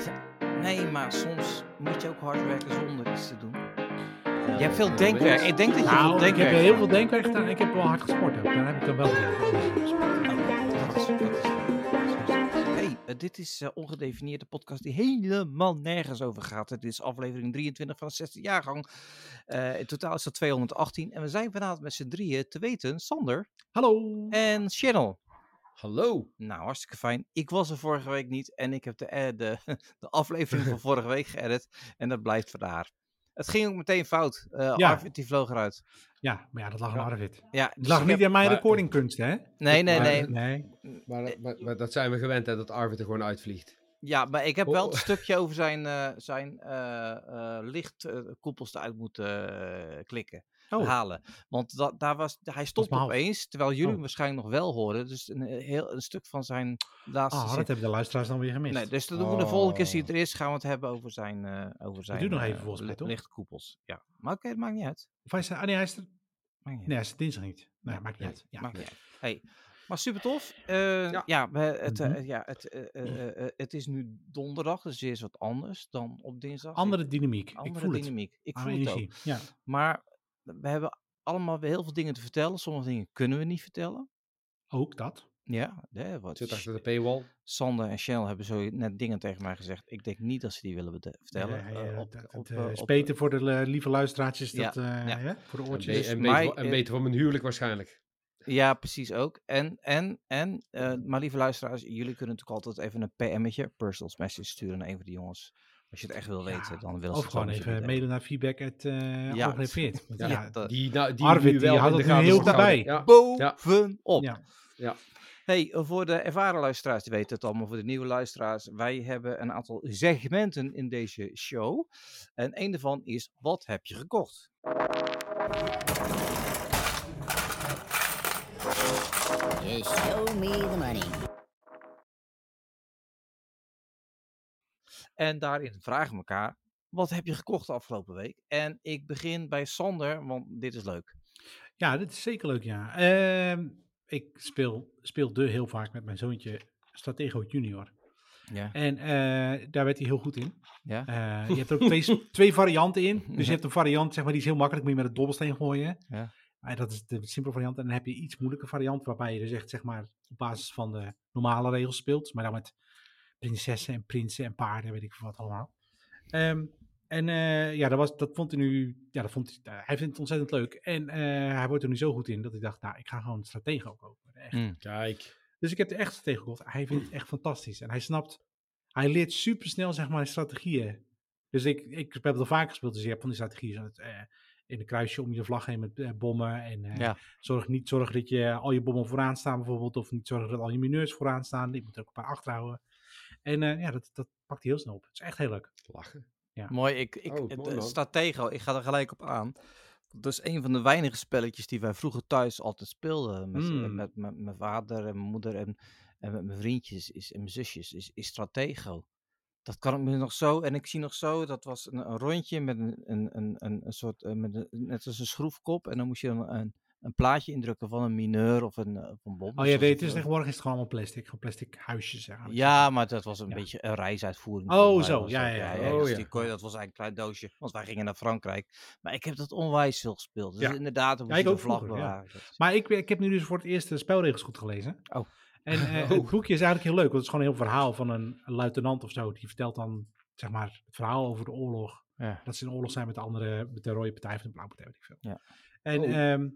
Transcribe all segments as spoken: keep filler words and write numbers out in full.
Nee, maar soms moet je ook hard werken zonder iets te doen. Je hebt veel denkwerk. Ik denk dat je Nou, veel ik denkwerk heb heel hebt. veel denkwerk gedaan. Ik heb wel hard gesport ook. Daar heb ik dan wel gedaan. Dat is, dat is, hey, uh, dit is uh, Ongedefinieerde podcast die helemaal nergens over gaat. Het is aflevering drieëntwintig van de zesde jaargang. Uh, in totaal is dat tweehonderdachttien. En we zijn vanavond met z'n drieën te weten. Sander. Hallo. En Channel. Hallo. Nou, hartstikke fijn. Ik was er vorige week niet en ik heb de, uh, de, de aflevering van vorige week geëdit. En dat blijft vandaar. Het ging ook meteen fout. Uh, Ja. Arvid die vloog eruit. Ja, maar ja, dat lag aan Ja. Arvid. Ja, Het dus lag ik niet heb- aan mijn Maar- recordingkunsten, hè? Nee, nee, Maar- nee. Nee. Maar, maar, maar dat zijn we gewend, hè, dat Arvid er gewoon uitvliegt. Ja, maar ik heb Oh. wel het stukje over zijn, uh, zijn uh, uh, lichtkoepels eruit moeten uh, klikken. Oh, Halen. Want da- daar was, hij stopt mijn half. opeens, terwijl jullie hem Oh. waarschijnlijk nog wel horen. Dus een, heel, een stuk van zijn laatste ah, zin. dat hebben de luisteraars dan weer gemist. Nee, dus dat doen we de volgende keer als hij Oh. er is, gaan we het hebben over zijn, uh, over zijn doet nog uh, even volgens mij, li- toch? lichtkoepels. Ja, maar oké, okay, dat maakt niet uit. Of hij is er, ah, nee, hij is er, Maakt niet nee, uit. hij is er dinsdag niet. Nee, maakt niet Nee. uit. Ja. Maakt niet uit. Hey. Maar super tof. Uh, ja. Ja, we, het, uh, Mhm. ja het, uh, uh, uh, het is nu donderdag, dus weer eens wat anders dan op dinsdag. Andere dynamiek. Andere ik voel dynamiek. Ik het. voel Aan het ook. energie. Ja. Maar we hebben allemaal weer heel veel dingen te vertellen. Sommige dingen kunnen we niet vertellen. Ook dat. Ja, hè, wat Zit achter de paywall. Sander en Channel hebben zo net dingen tegen mij gezegd. Ik denk niet dat ze die willen bete- vertellen. Nee, Uh, eh, op, dat, op, dat, uh, eh, op- is beter voor de uh, lieve luisteraartjes. Ja, Dat, uh, ja. ja, voor de En, oortjes. be- Dus en, mij, beter, en eh, beter voor mijn huwelijk waarschijnlijk. Ja, precies ook. En, en, en, uh, maar lieve luisteraars, jullie kunnen natuurlijk altijd even een P M'tje, personal message sturen naar een van die jongens. Als je het echt wil Ja, weten, dan willen ze Of het gewoon zo even meteen mailen naar feedback at uh, Ja. ongerefereerd. Want Ja, ja, dat- Die, nou, die Arvid, nu die wel had in de het nu gaten heel moet goed houden. bij. Ja. bovenop. Ja. Ja. Hey, voor de ervaren luisteraars, die weten het allemaal. Voor de nieuwe luisteraars, wij hebben een aantal segmenten in deze show. En een daarvan is, wat heb je gekocht? Just show me the money. En daarin vragen we elkaar, wat heb je gekocht de afgelopen week? En ik begin bij Sander, want dit is leuk. Ja, dit is zeker leuk, ja. Uh, ik speel, speelde heel vaak met mijn zoontje Stratego Junior. Ja. En uh, daar werd hij heel goed in. Ja. Uh, je hebt er ook twee, twee varianten in. Dus je hebt een variant, zeg maar, die is heel makkelijk. Moet je met een dobbelsteen gooien. Ja. Uh, dat is de simpele variant. En dan heb je iets moeilijke variant, waarbij je dus echt, zeg maar, op basis van de normale regels speelt. Maar dan met prinsessen en prinsen en paarden, weet ik veel wat allemaal. Um, En uh, ja, dat, was, dat vond hij nu, ja, dat vond hij, uh, hij vindt het ontzettend leuk. En uh, hij wordt er nu zo goed in dat ik dacht, nou, ik ga gewoon een Stratego kopen. Echt. Mm. Kijk. Dus ik heb de echte Stratego gekocht. Hij vindt het echt fantastisch. En hij snapt, hij leert supersnel, zeg maar, strategieën. Dus ik, ik heb het al vaker gespeeld, dus je hebt van die strategieën. Zoals, uh, in een kruisje om je vlag heen met uh, bommen. En uh, Ja. zorg niet zorg dat je al je bommen vooraan staan bijvoorbeeld. Of niet zorgen dat al je mineurs vooraan staan. Je moet er ook een paar achterhouden. En uh, ja, dat, dat pakt hij heel snel op. Het is echt heel leuk. Lachen. Ja. Mooi, ik, ik, Oh, het, mooi, man. Stratego, ik ga er gelijk op aan. Dat is een van de weinige spelletjes die wij vroeger thuis altijd speelden. Met, Mm. met, met mijn vader en mijn moeder en, en met mijn vriendjes is, en mijn zusjes. Is, is Stratego. Dat kan ik me nog zo. En ik zie nog zo, dat was een, een rondje met een, een, een, een, een soort, uh, met een, net als een schroefkop. En dan moest je een, een, een plaatje indrukken van een mineur of een, of een bom. Oh ja, Zoals het is het- tegenwoordig is het gewoon allemaal plastic. Gewoon plastic huisjes. Eigenlijk. Ja, maar dat was een Ja. beetje een reisuitvoering. Oh, volgens mij zo. was Ja, dat. ja, ja, ja. Oh, dus ja. die kon je- dat was eigenlijk een klein doosje, want wij gingen naar Frankrijk. Maar ik heb dat onwijs veel gespeeld. Dus Ja. inderdaad, dan Ja, moest ik je de ook vlag vroeger, ja. bewaren. Dat- Maar ik, ik heb nu dus voor het eerst de spelregels goed gelezen. Oh. En uh, Oh. het boekje is eigenlijk heel leuk, want het is gewoon een heel verhaal van een, een luitenant of zo. Die vertelt dan, zeg maar, het verhaal over de oorlog. Ja. Dat ze in oorlog zijn met de andere, met de rode partij of de blauwe partij, weet ik veel. Ja. En, Oh. ehm,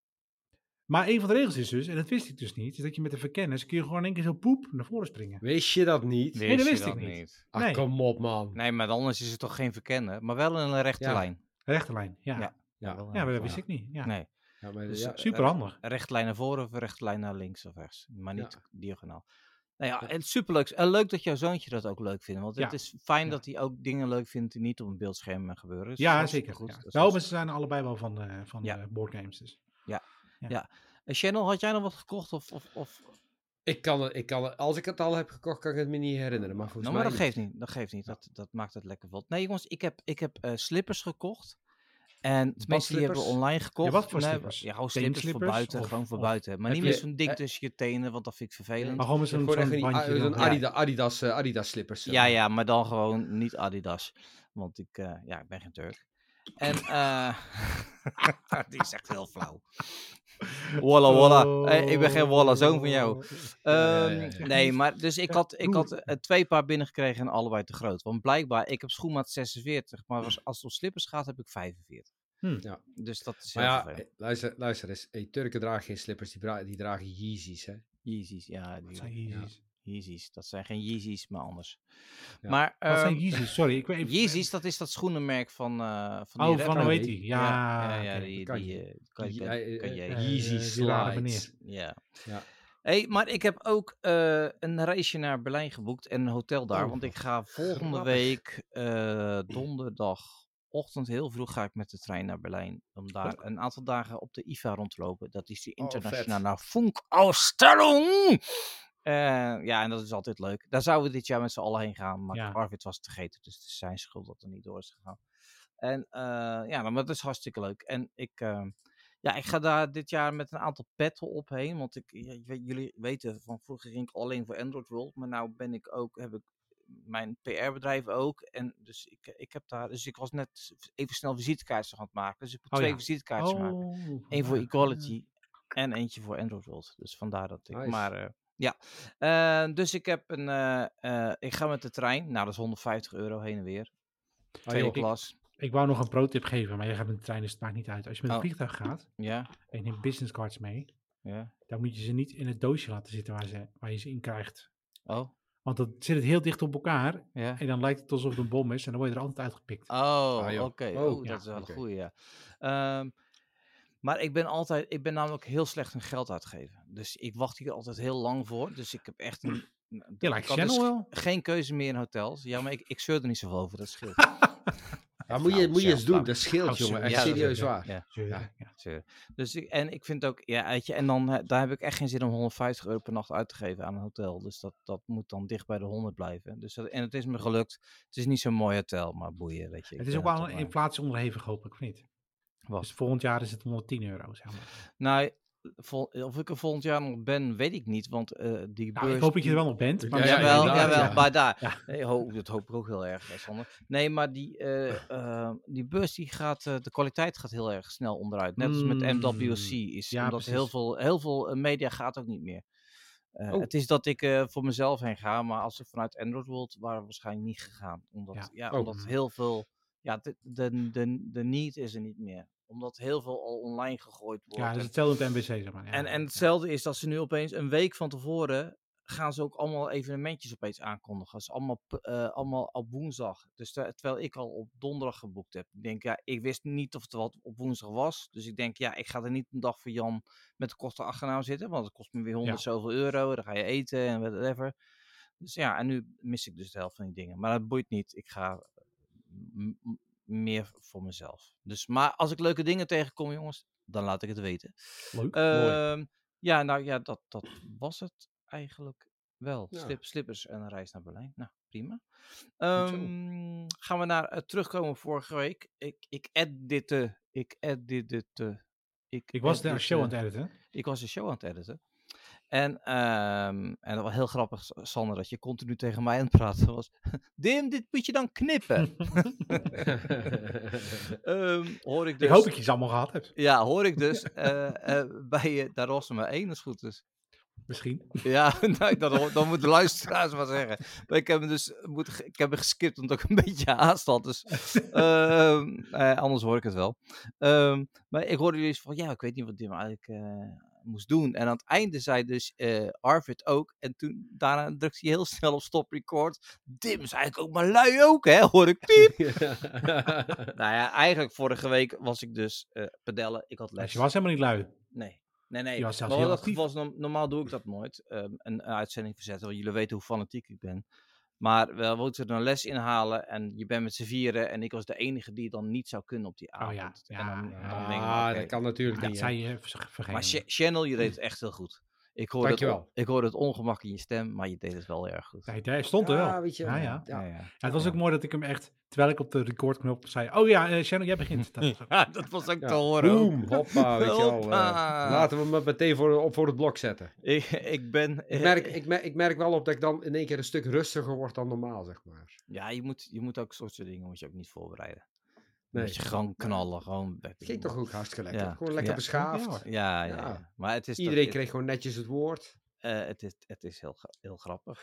maar een van de regels is dus, en dat wist ik dus niet, is dat je met de verkennis kun je gewoon in één keer zo poep naar voren springen. Wist je dat niet? Wist dat je wist ik niet. Ach, Nee. kom op, man. Nee, maar anders is het toch geen verkennen, maar wel in een rechte Ja. lijn. Rechterlijn, ja. Ja. Ja, Ja. Wel een maar dat rechte wist ik niet. Ja. lijn. Nee, Ja, maar, Dus, ja, eh, Super handig. een rechte lijn naar voren of een rechte lijn naar links of rechts. Maar niet Ja. diagonaal. Nou ja, Ja. en superleuk. En leuk dat jouw zoontje dat ook leuk vindt. Want het Ja. is fijn Ja. dat hij ook dingen leuk vindt die niet op een beeldscherm gebeuren. Dus Ja, hartstikke zeker. goed. Ja. Dat is Nou, maar hartstikke- ze zijn allebei wel van, uh, van Ja. uh, boardgames. Dus. En Channel, had jij nog wat gekocht? Of, of, of... Ik kan het, ik kan het, als ik het al heb gekocht, kan ik het me niet herinneren. Maar volgens Nou, maar mij dat geeft niet. Dat geeft niet. Dat, dat maakt het lekker vlot. Nee, jongens, ik heb, ik heb uh, slippers gekocht. En de mensen die hebben Badslippers? online gekocht. Ja, wat voor nee, slippers? Ja, gewoon slippers voor Teenslippers? buiten. Of- gewoon voor of buiten. Maar heb niet je- met zo'n ding eh, tussen je tenen, want dat vind ik vervelend. Maar gewoon met zo'n Gewoon zo'n even die, bandje. ah, zo'n erop. Adida, Adidas, eh, Adidas slippers. zeg Ja, maar. ja, maar dan gewoon niet Adidas. Want ik, eh, ja, ik ben geen Turk. En eh die is echt heel flauw. Walla walla. Eh, ik ben geen walla zoon van jou. Oh. Ja, ja, Ehm, ja, ja. Nee, maar dus ik Ja, had, ik had broer. eh, twee paar binnengekregen en allebei te groot. Want blijkbaar, ik heb schoenmaat zesenveertig, maar als, als het om slippers gaat, heb ik vijfenveertig. Hm. Ja. Dus dat is Maar heel ja, vervelend. eh, luister, luister eens. Hey, Turken dragen geen slippers, die, dra- die dragen Yeezys, hè. Yeezys, ja. Wat zijn Die, Yeezys? Yeezys, dat zijn geen Yeezys, maar anders. Ja. Maar Wat zijn ehm, Yeezys? Sorry, ik weet even... Yeezys, dat is dat schoenenmerk van, eh van die Oh, van rapper. hoe nee. heet die? Ja, Ja, ja, ja, oké. die, kan die, je. eh, kan je, Ye- eh, kan je eh, eh, Yeezy eh, die rare slides. ja. Ja. Hey, maar ik heb ook eh, een reisje naar Berlijn geboekt en een hotel daar. Oh, want ik wat ga volgende grappig. week eh, donderdagochtend heel vroeg ga ik met de trein naar Berlijn. Om daar Ook. een aantal dagen op de I V A rond te lopen. Dat is die Oh, internationale Funkausstellung. Eh ja, en dat is altijd leuk. Daar zouden we dit jaar met z'n allen heen gaan. Maar Ja. Arvid was te vergeten, dus het is zijn schuld dat er niet door is gegaan. En eh, ja, nou, maar dat is hartstikke leuk. En ik, eh, ja, ik ga daar dit jaar met een aantal petten op heen. Want ik, ja, je weet- jullie weten, van vroeger ging ik alleen voor Android World. Maar nou ben ik ook, heb ik mijn P R-bedrijf ook. En dus ik, ik heb daar, dus ik was net even snel visitekaartjes aan het maken. Dus ik moet Oh, twee ja. visitekaartjes maken. Oh, Eén voor vandaag. Equality en eentje voor Android World. Dus vandaar dat ik. Nice. Maar eh, ja, Eh, dus ik heb een. eh, eh, ik ga met de trein. Nou, dat is honderdvijftig euro heen en weer. Tweede joh. klas. Ik wou nog een pro-tip geven, maar jij gaat met de trein, dus het maakt niet uit. Als je met een Oh. vliegtuig gaat Ja, en je neemt business cards mee, ja. dan moet je ze niet in het doosje laten zitten waar, ze, waar je ze in krijgt. Oh, Want dan zit het heel dicht op elkaar ja. en dan lijkt het alsof het een bom is en dan word je er altijd uitgepikt. Oh, Ah, joh. oké. Oh, Oh, ja, dat is wel oké. een goeie, ja. Ehm, maar ik ben altijd, ik ben namelijk heel slecht in geld uitgeven. Dus ik wacht hier altijd heel lang voor. Dus ik heb echt een. Je ik lijkt had dus Channel wel. geen keuze meer in hotels. Ja, maar ik, ik zeur er niet zoveel over, dat scheelt. Ja, moet je, flauw, moet je zelf eens doen, flauw. dat scheelt, Oh, jongen. Echt ja, dat is serieus ook, ja. waar. Ja. Zeuren, Ja. ja. Zo. Dus ik, en ik vind ook, ja, weet je, en dan eh, daar heb ik echt geen zin om honderdvijftig euro per nacht uit te geven aan een hotel. Dus dat, dat moet dan dicht bij de honderd blijven. Dus dat, en het is me gelukt. Het is niet zo'n mooi hotel, maar boeien, weet je. ik Het is ben ook er wel toch een maar- inflatie onderhevig, hopelijk, of niet? Wat? Dus volgend jaar is het honderdtien euro, zeg maar. Nou, vol- of ik er volgend jaar nog ben, weet ik niet, want eh, die Nou, beurs... ik hoop dat je er die- wel nog bent. Maar Ja, ja, Jawel, inderdaad, jawel, ja. maar daar. Ja. Nee, ho, dat hoop ik ook heel erg, eh, Sander. Nee, maar die, eh, eh, die beurs, die gaat, eh, de kwaliteit gaat heel erg snel onderuit. Net als met M W C. Is, Ja, omdat heel precies. veel, heel veel eh, media gaat ook niet meer. Eh, Oh. Het is dat ik eh, voor mezelf heen ga, maar als ik vanuit Android World waren we waarschijnlijk niet gegaan. Omdat, Ja. ja. Oh. omdat heel veel, ja, de, de, de, de need is er niet meer. Omdat heel veel al online gegooid wordt. Ja, dat is En- hetzelfde met N B C, zeg maar. Ja, en, en ja. hetzelfde is dat ze nu opeens een week van tevoren gaan ze ook allemaal evenementjes opeens aankondigen. Dat is allemaal, p- eh, allemaal op woensdag. Dus ter- terwijl ik al op donderdag geboekt heb. Ik denk, ja, ik wist niet of het wat op woensdag was. Dus ik denk, ja, ik ga er niet een dag voor Jan met de kosten achternaam zitten. Want het kost me weer honderd zoveel euro. Dan ga je eten en whatever. Dus ja, en nu mis ik dus de helft van die dingen. Maar dat boeit niet. Ik ga m- m- meer voor mezelf. Dus, maar als ik leuke dingen tegenkom, jongens, dan laat ik het weten. Leuk. Ehm, ja, nou ja, dat, dat was het eigenlijk wel. Ja. Slip, slippers en een reis naar Berlijn. Nou, prima. zo. Ehm, gaan we naar eh, terugkomen vorige week. Ik, ik editte. Ik editte. Ik, Ik was de editte- show aan het editen. Ik was de show aan het editen. En, ehm, en dat was heel grappig, S- Sander, dat je continu tegen mij aan het praten was. Dim, dit moet je dan knippen. Ehm, hoor ik dus. Ik hoop dat je ze allemaal gehad hebt. Ja, hoor ik dus eh, eh, bij uh, Daar was er maar één, als het goed is. Misschien. Ja, nou, dan, ho- dan moeten de luisteraars maar zeggen. Maar ik heb hem dus moet, ge- ik heb hem geskipt omdat ik een beetje haast had. Dus, ehm, eh, anders hoor ik het wel. Ehm, maar ik hoorde jullie van, ja, ik weet niet wat Dim eigenlijk eh, moest doen. En aan het einde zei dus eh, Arvid ook. En toen daarna drukte hij heel snel op stop record. Dim is eigenlijk ook maar lui ook, hè? Hoor ik piep. Nou ja, eigenlijk vorige week was ik dus eh padellen. Ik had les. Dus je was helemaal niet lui. Nee. Nee, nee. Je was zelfs maar heel dat actief. geval is norm- normaal doe ik dat nooit. ehm, een, een uitzending verzetten, want jullie weten hoe fanatiek ik ben. Maar we moeten er een les inhalen en je bent met z'n vieren en ik was de enige die het dan niet zou kunnen op die avond. Oh ja, ja, en dan, ja. dan denk ik, Ah, oké. dat kan natuurlijk Dat niet. zei hè. je ver- vergeten. Maar Ch- Channel, je deed het echt heel goed. Ik hoorde, het, on- Dankjewel. ik hoorde het ongemak in je stem, maar je deed het wel erg goed. Hij, hij stond er wel. Ja, weet je ja, wel. ja. Ja. ja. Ja, het was ook mooi dat ik hem echt, terwijl ik op de recordknop zei, oh ja, uh, Shannon, jij begint. Dat was ook- Ja, dat was ook Ja. te horen. ook. Boom, hoppa, weet je wel. Hoppa. eh, laten we hem meteen voor, op voor het blok zetten. Ik, ik ben... Ik merk, ik, merk, ik merk wel op dat ik dan in één keer een stuk rustiger word dan normaal, zeg maar. Ja, je moet, je moet ook soort van dingen moet je ook niet voorbereiden. Nee. Moet je gewoon knallen, gewoon... Het ging toch ook hartstikke lekker. Ja. Gewoon lekker Ja. beschaafd. Ja, hoor. Ja, ja, Ja. ja. Maar het is... Iedereen dat, kreeg gewoon netjes het woord. eh, het, is, het is heel, gra- heel grappig.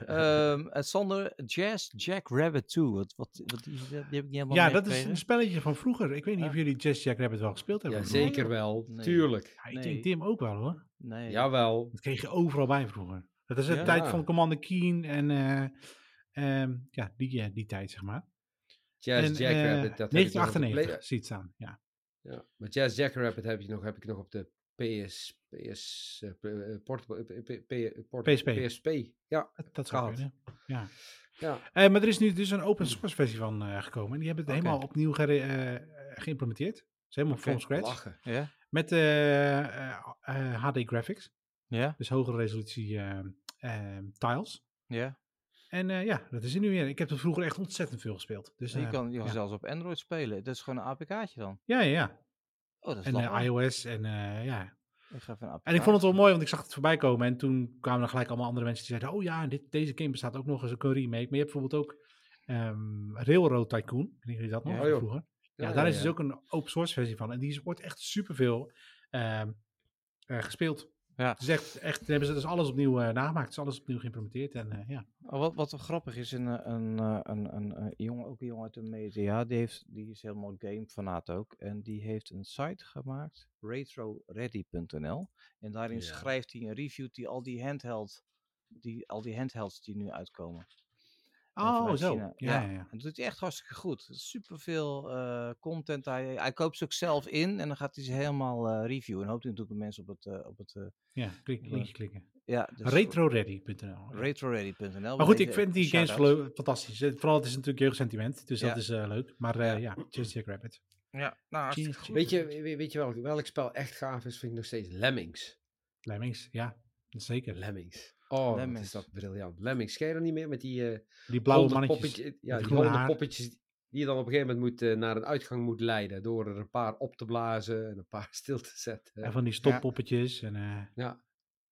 Ehm eh, Sander, Jazz Jackrabbit twee. Wat, wat, wat die, die heb ik niet helemaal Ja, dat is meegekregen. een spelletje van vroeger. Ik weet niet Ja. of jullie Jazz Jackrabbit wel gespeeld hebben. Ja, vroeger. zeker wel. Nee. Tuurlijk. Ja, ik Nee. denk Tim ook wel hoor. Nee. Jawel. Dat kreeg je overal bij vroeger. Dat is de Ja. tijd van Commander Keen en eh, ehm, ja, die, eh, die tijd zeg maar. Jazz en, Jackrabbit. eh, dat heb ik nog op de negentien achtennegentig Play- ziet staan. Ja. Ja, maar Jazz Jackrabbit heb, je nog, heb ik nog op de P S... P S... eh, p- eh, portable- eh, P- P- port- P S P. P S P. Ja. Dat, dat zou Gehad. kunnen. Ja. Ja. Eh, maar er is nu dus een open source versie van eh, gekomen. En die hebben het Oké. helemaal opnieuw gere- eh, geïmplementeerd. Het is helemaal Oké, from scratch. Lachen. Ja? Met eh, eh, eh, H D graphics. Ja? Dus hogere resolutie eh, eh, tiles. Ja? En eh, ja, dat is er nu weer. Ik heb er vroeger echt ontzettend veel gespeeld. Dus, En je eh, kan, je kan ja. zelfs op Android spelen. Dat is gewoon een A P K'tje dan. Ja, ja, ja. Oh, dat is En eh, lachen. iOS en eh, ja. Ik ga even een A P K. En ik vond het wel mooi, want ik zag het voorbij komen. En toen kwamen er gelijk allemaal andere mensen die zeiden... Oh ja, dit, deze game bestaat ook nog eens een remake. Maar je hebt bijvoorbeeld ook ehm, Railroad Tycoon. Kennen jullie dat nog Ja. van Oh, joh. vroeger? Ja, Ja, daar ja, is dus ja. ook een open source versie van. En die is- wordt echt superveel ehm eh gespeeld. Ja. Het is echt, echt, hebben ze dus alles opnieuw eh, nagemaakt. Het is alles opnieuw geïmplementeerd. En eh, ja. Oh, wat, wat wel grappig is, een, eh, een, eh, een, een, een jongen, ook een jongen uit de media, die, heeft, die is helemaal gamefanaat ook. En die heeft een site gemaakt, retroready punt n l. En daarin Ja. schrijft hij een review die al die handheld, die, al die handhelds die nu uitkomen. En Oh, vanuit zo. China. Ja, ja, ja. En dat doet hij echt hartstikke goed. Super veel content. Hij, hij koopt ze ook zelf in en dan gaat hij ze helemaal eh, reviewen. En hoopt hij natuurlijk mensen op het, eh, op het eh, Ja, klik, Ja. linkje klikken. ja, dus retroready punt n l. retroready punt n l. Maar goed, ik vind die games velo- fantastisch. Eh, Vooral het is natuurlijk jeugdsentiment, dus Ja. dat is eh, leuk. Maar eh, Ja. ja, Jazz Jackrabbit. Ja, nou, hartstikke Cheers. goed. Weet je, weet, weet je welk, welk spel echt gaaf is? Vind ik nog steeds Lemmings. Lemmings, ja, zeker. Lemmings. Oh, wat Lemmings. is dat briljant. Lemmings, ken je dat niet meer? Met die eh Die blauwe honderd mannetjes. poppetje- ja, met die groene honderd haar. poppetjes die je dan op een gegeven moment moet, eh, naar een uitgang moet leiden. Door er een paar op te blazen en een paar stil te zetten. En van die stoppoppetjes. En, eh, Ja,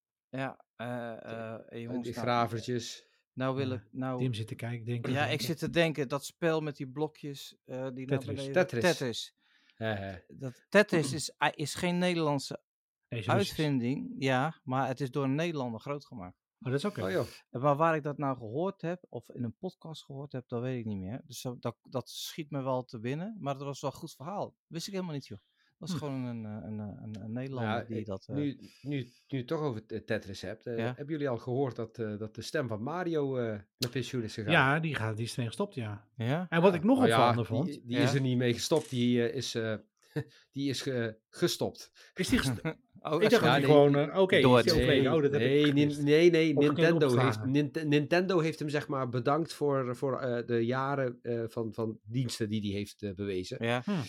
Ja, eh eh en jongens. die nou, gravertjes. Nou wil Ja, ik, nou, Tim zit te kijken, denk ik. ja, ik zit te denken, dat spel met die blokjes, eh die naar Tetris. beneden... Tetris. Tetris. Eh, eh. Dat, Tetris is, ei- is geen Nederlandse Nee, zo is het. uitvinding, ja, maar het is door een Nederlander groot gemaakt. Oh, dat is oké. Oh joh. En Maar waar ik dat nou gehoord heb, of in een podcast gehoord heb, dat weet ik niet meer. Dus dat, dat, dat schiet me wel te binnen, maar dat was wel een goed verhaal. Wist ik helemaal niet, joh. Dat was Hm. gewoon een, eh, een, een, een, een Nederlander Ja, die ik- dat... eh, nu, nu, nu je het toch over t- Tetris hebt. eh, Ja. Hebben jullie al gehoord dat, eh, dat de stem van Mario eh met pensioen is gegaan? Ja, die, gaat, die is erin gestopt, ja. ja? En wat ik nog Nou ja, opvallender vond... Die, die Ja. is er niet mee gestopt. Die eh, is, eh, die is ge- gestopt. Is die gestopt? Oh, dat Ik is dacht goed. dat Ja, hij nee, gewoon... eh, Oké, door is die het- overleden. Oh, dat heb nee, ik nin- gemist. nee, nee, Of gekund Nintendo heeft, opgeslagen. Nint- Nintendo heeft hem zeg maar bedankt voor, voor eh, de jaren eh, van, van diensten die hij heeft eh, bewezen. Ja, Hm.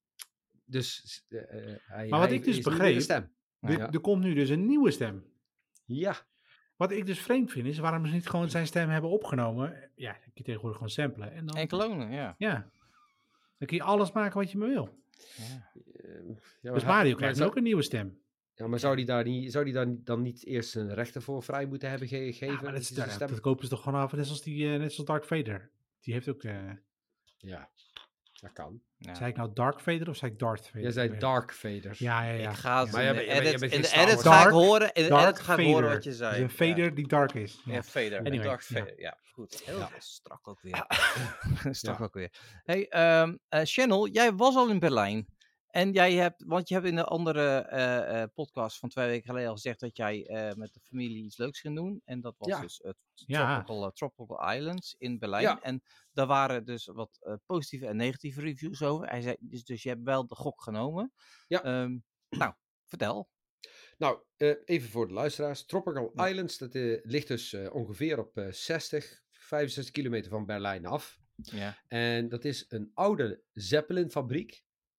Dus eh, eh, hij, Maar wat hij ik dus is niet meer begreep- de stem. Er, Ja. er komt nu dus een nieuwe stem. Ja, Wat ik dus vreemd vind, is waarom ze niet gewoon zijn stem hebben opgenomen. Ja, dan kun je tegenwoordig gewoon samplen. En dan, en klonen, ja. ja, dan kun je alles maken wat je maar wil. ja. eh, ja, Dus maar- Mario maar krijgt zou- ook een nieuwe stem. Ja, maar zou die daar niet, zou die daar niet- dan niet eerst een rechter voor vrij moeten hebben ge- gegeven? Ja, maar dat, dat is, hij zijn dat, stem- dat kopen ze toch gewoon af. Net zoals, die, eh, net zoals Darth Vader. Die heeft ook... eh Ja, dat kan. Ja. Zei ik nou Dark Vader of zei ik Darth Vader? Jij Ik zei weet Dark Vader. Ja, ja, ja. Ik ga het Maar in jij de bent- jij bent- jij edit, bent in geen de edit Star ga ik Wars- horen, in de Dark edit ga ik horen Vader. wat je zei. Dus een Ja. Vader die dark is. Ja, Ja. Vader. Anyway, Darth ja. Vader. Ja, goed. Heel Ja. strak ook weer. strak Ja. ook weer. Hey, ehm eh, Channel, jij was al in Berlijn. En jij hebt, want je hebt in een andere eh, eh, podcast van twee weken geleden al gezegd dat jij eh, met de familie iets leuks ging doen. En dat was Ja. dus het Ja. Tropical, eh, Tropical Islands in Berlijn. Ja. En daar waren dus wat eh, positieve en negatieve reviews over. Hij zei, dus, dus je hebt wel de gok genomen. Ja. Ehm, nou, vertel. Nou, eh, even voor de luisteraars. Tropical Ja. Islands, dat eh, ligt dus eh, ongeveer op eh, zestig, vijfenzestig kilometer van Berlijn af. Ja. En dat is een oude Zeppelin-fabriek.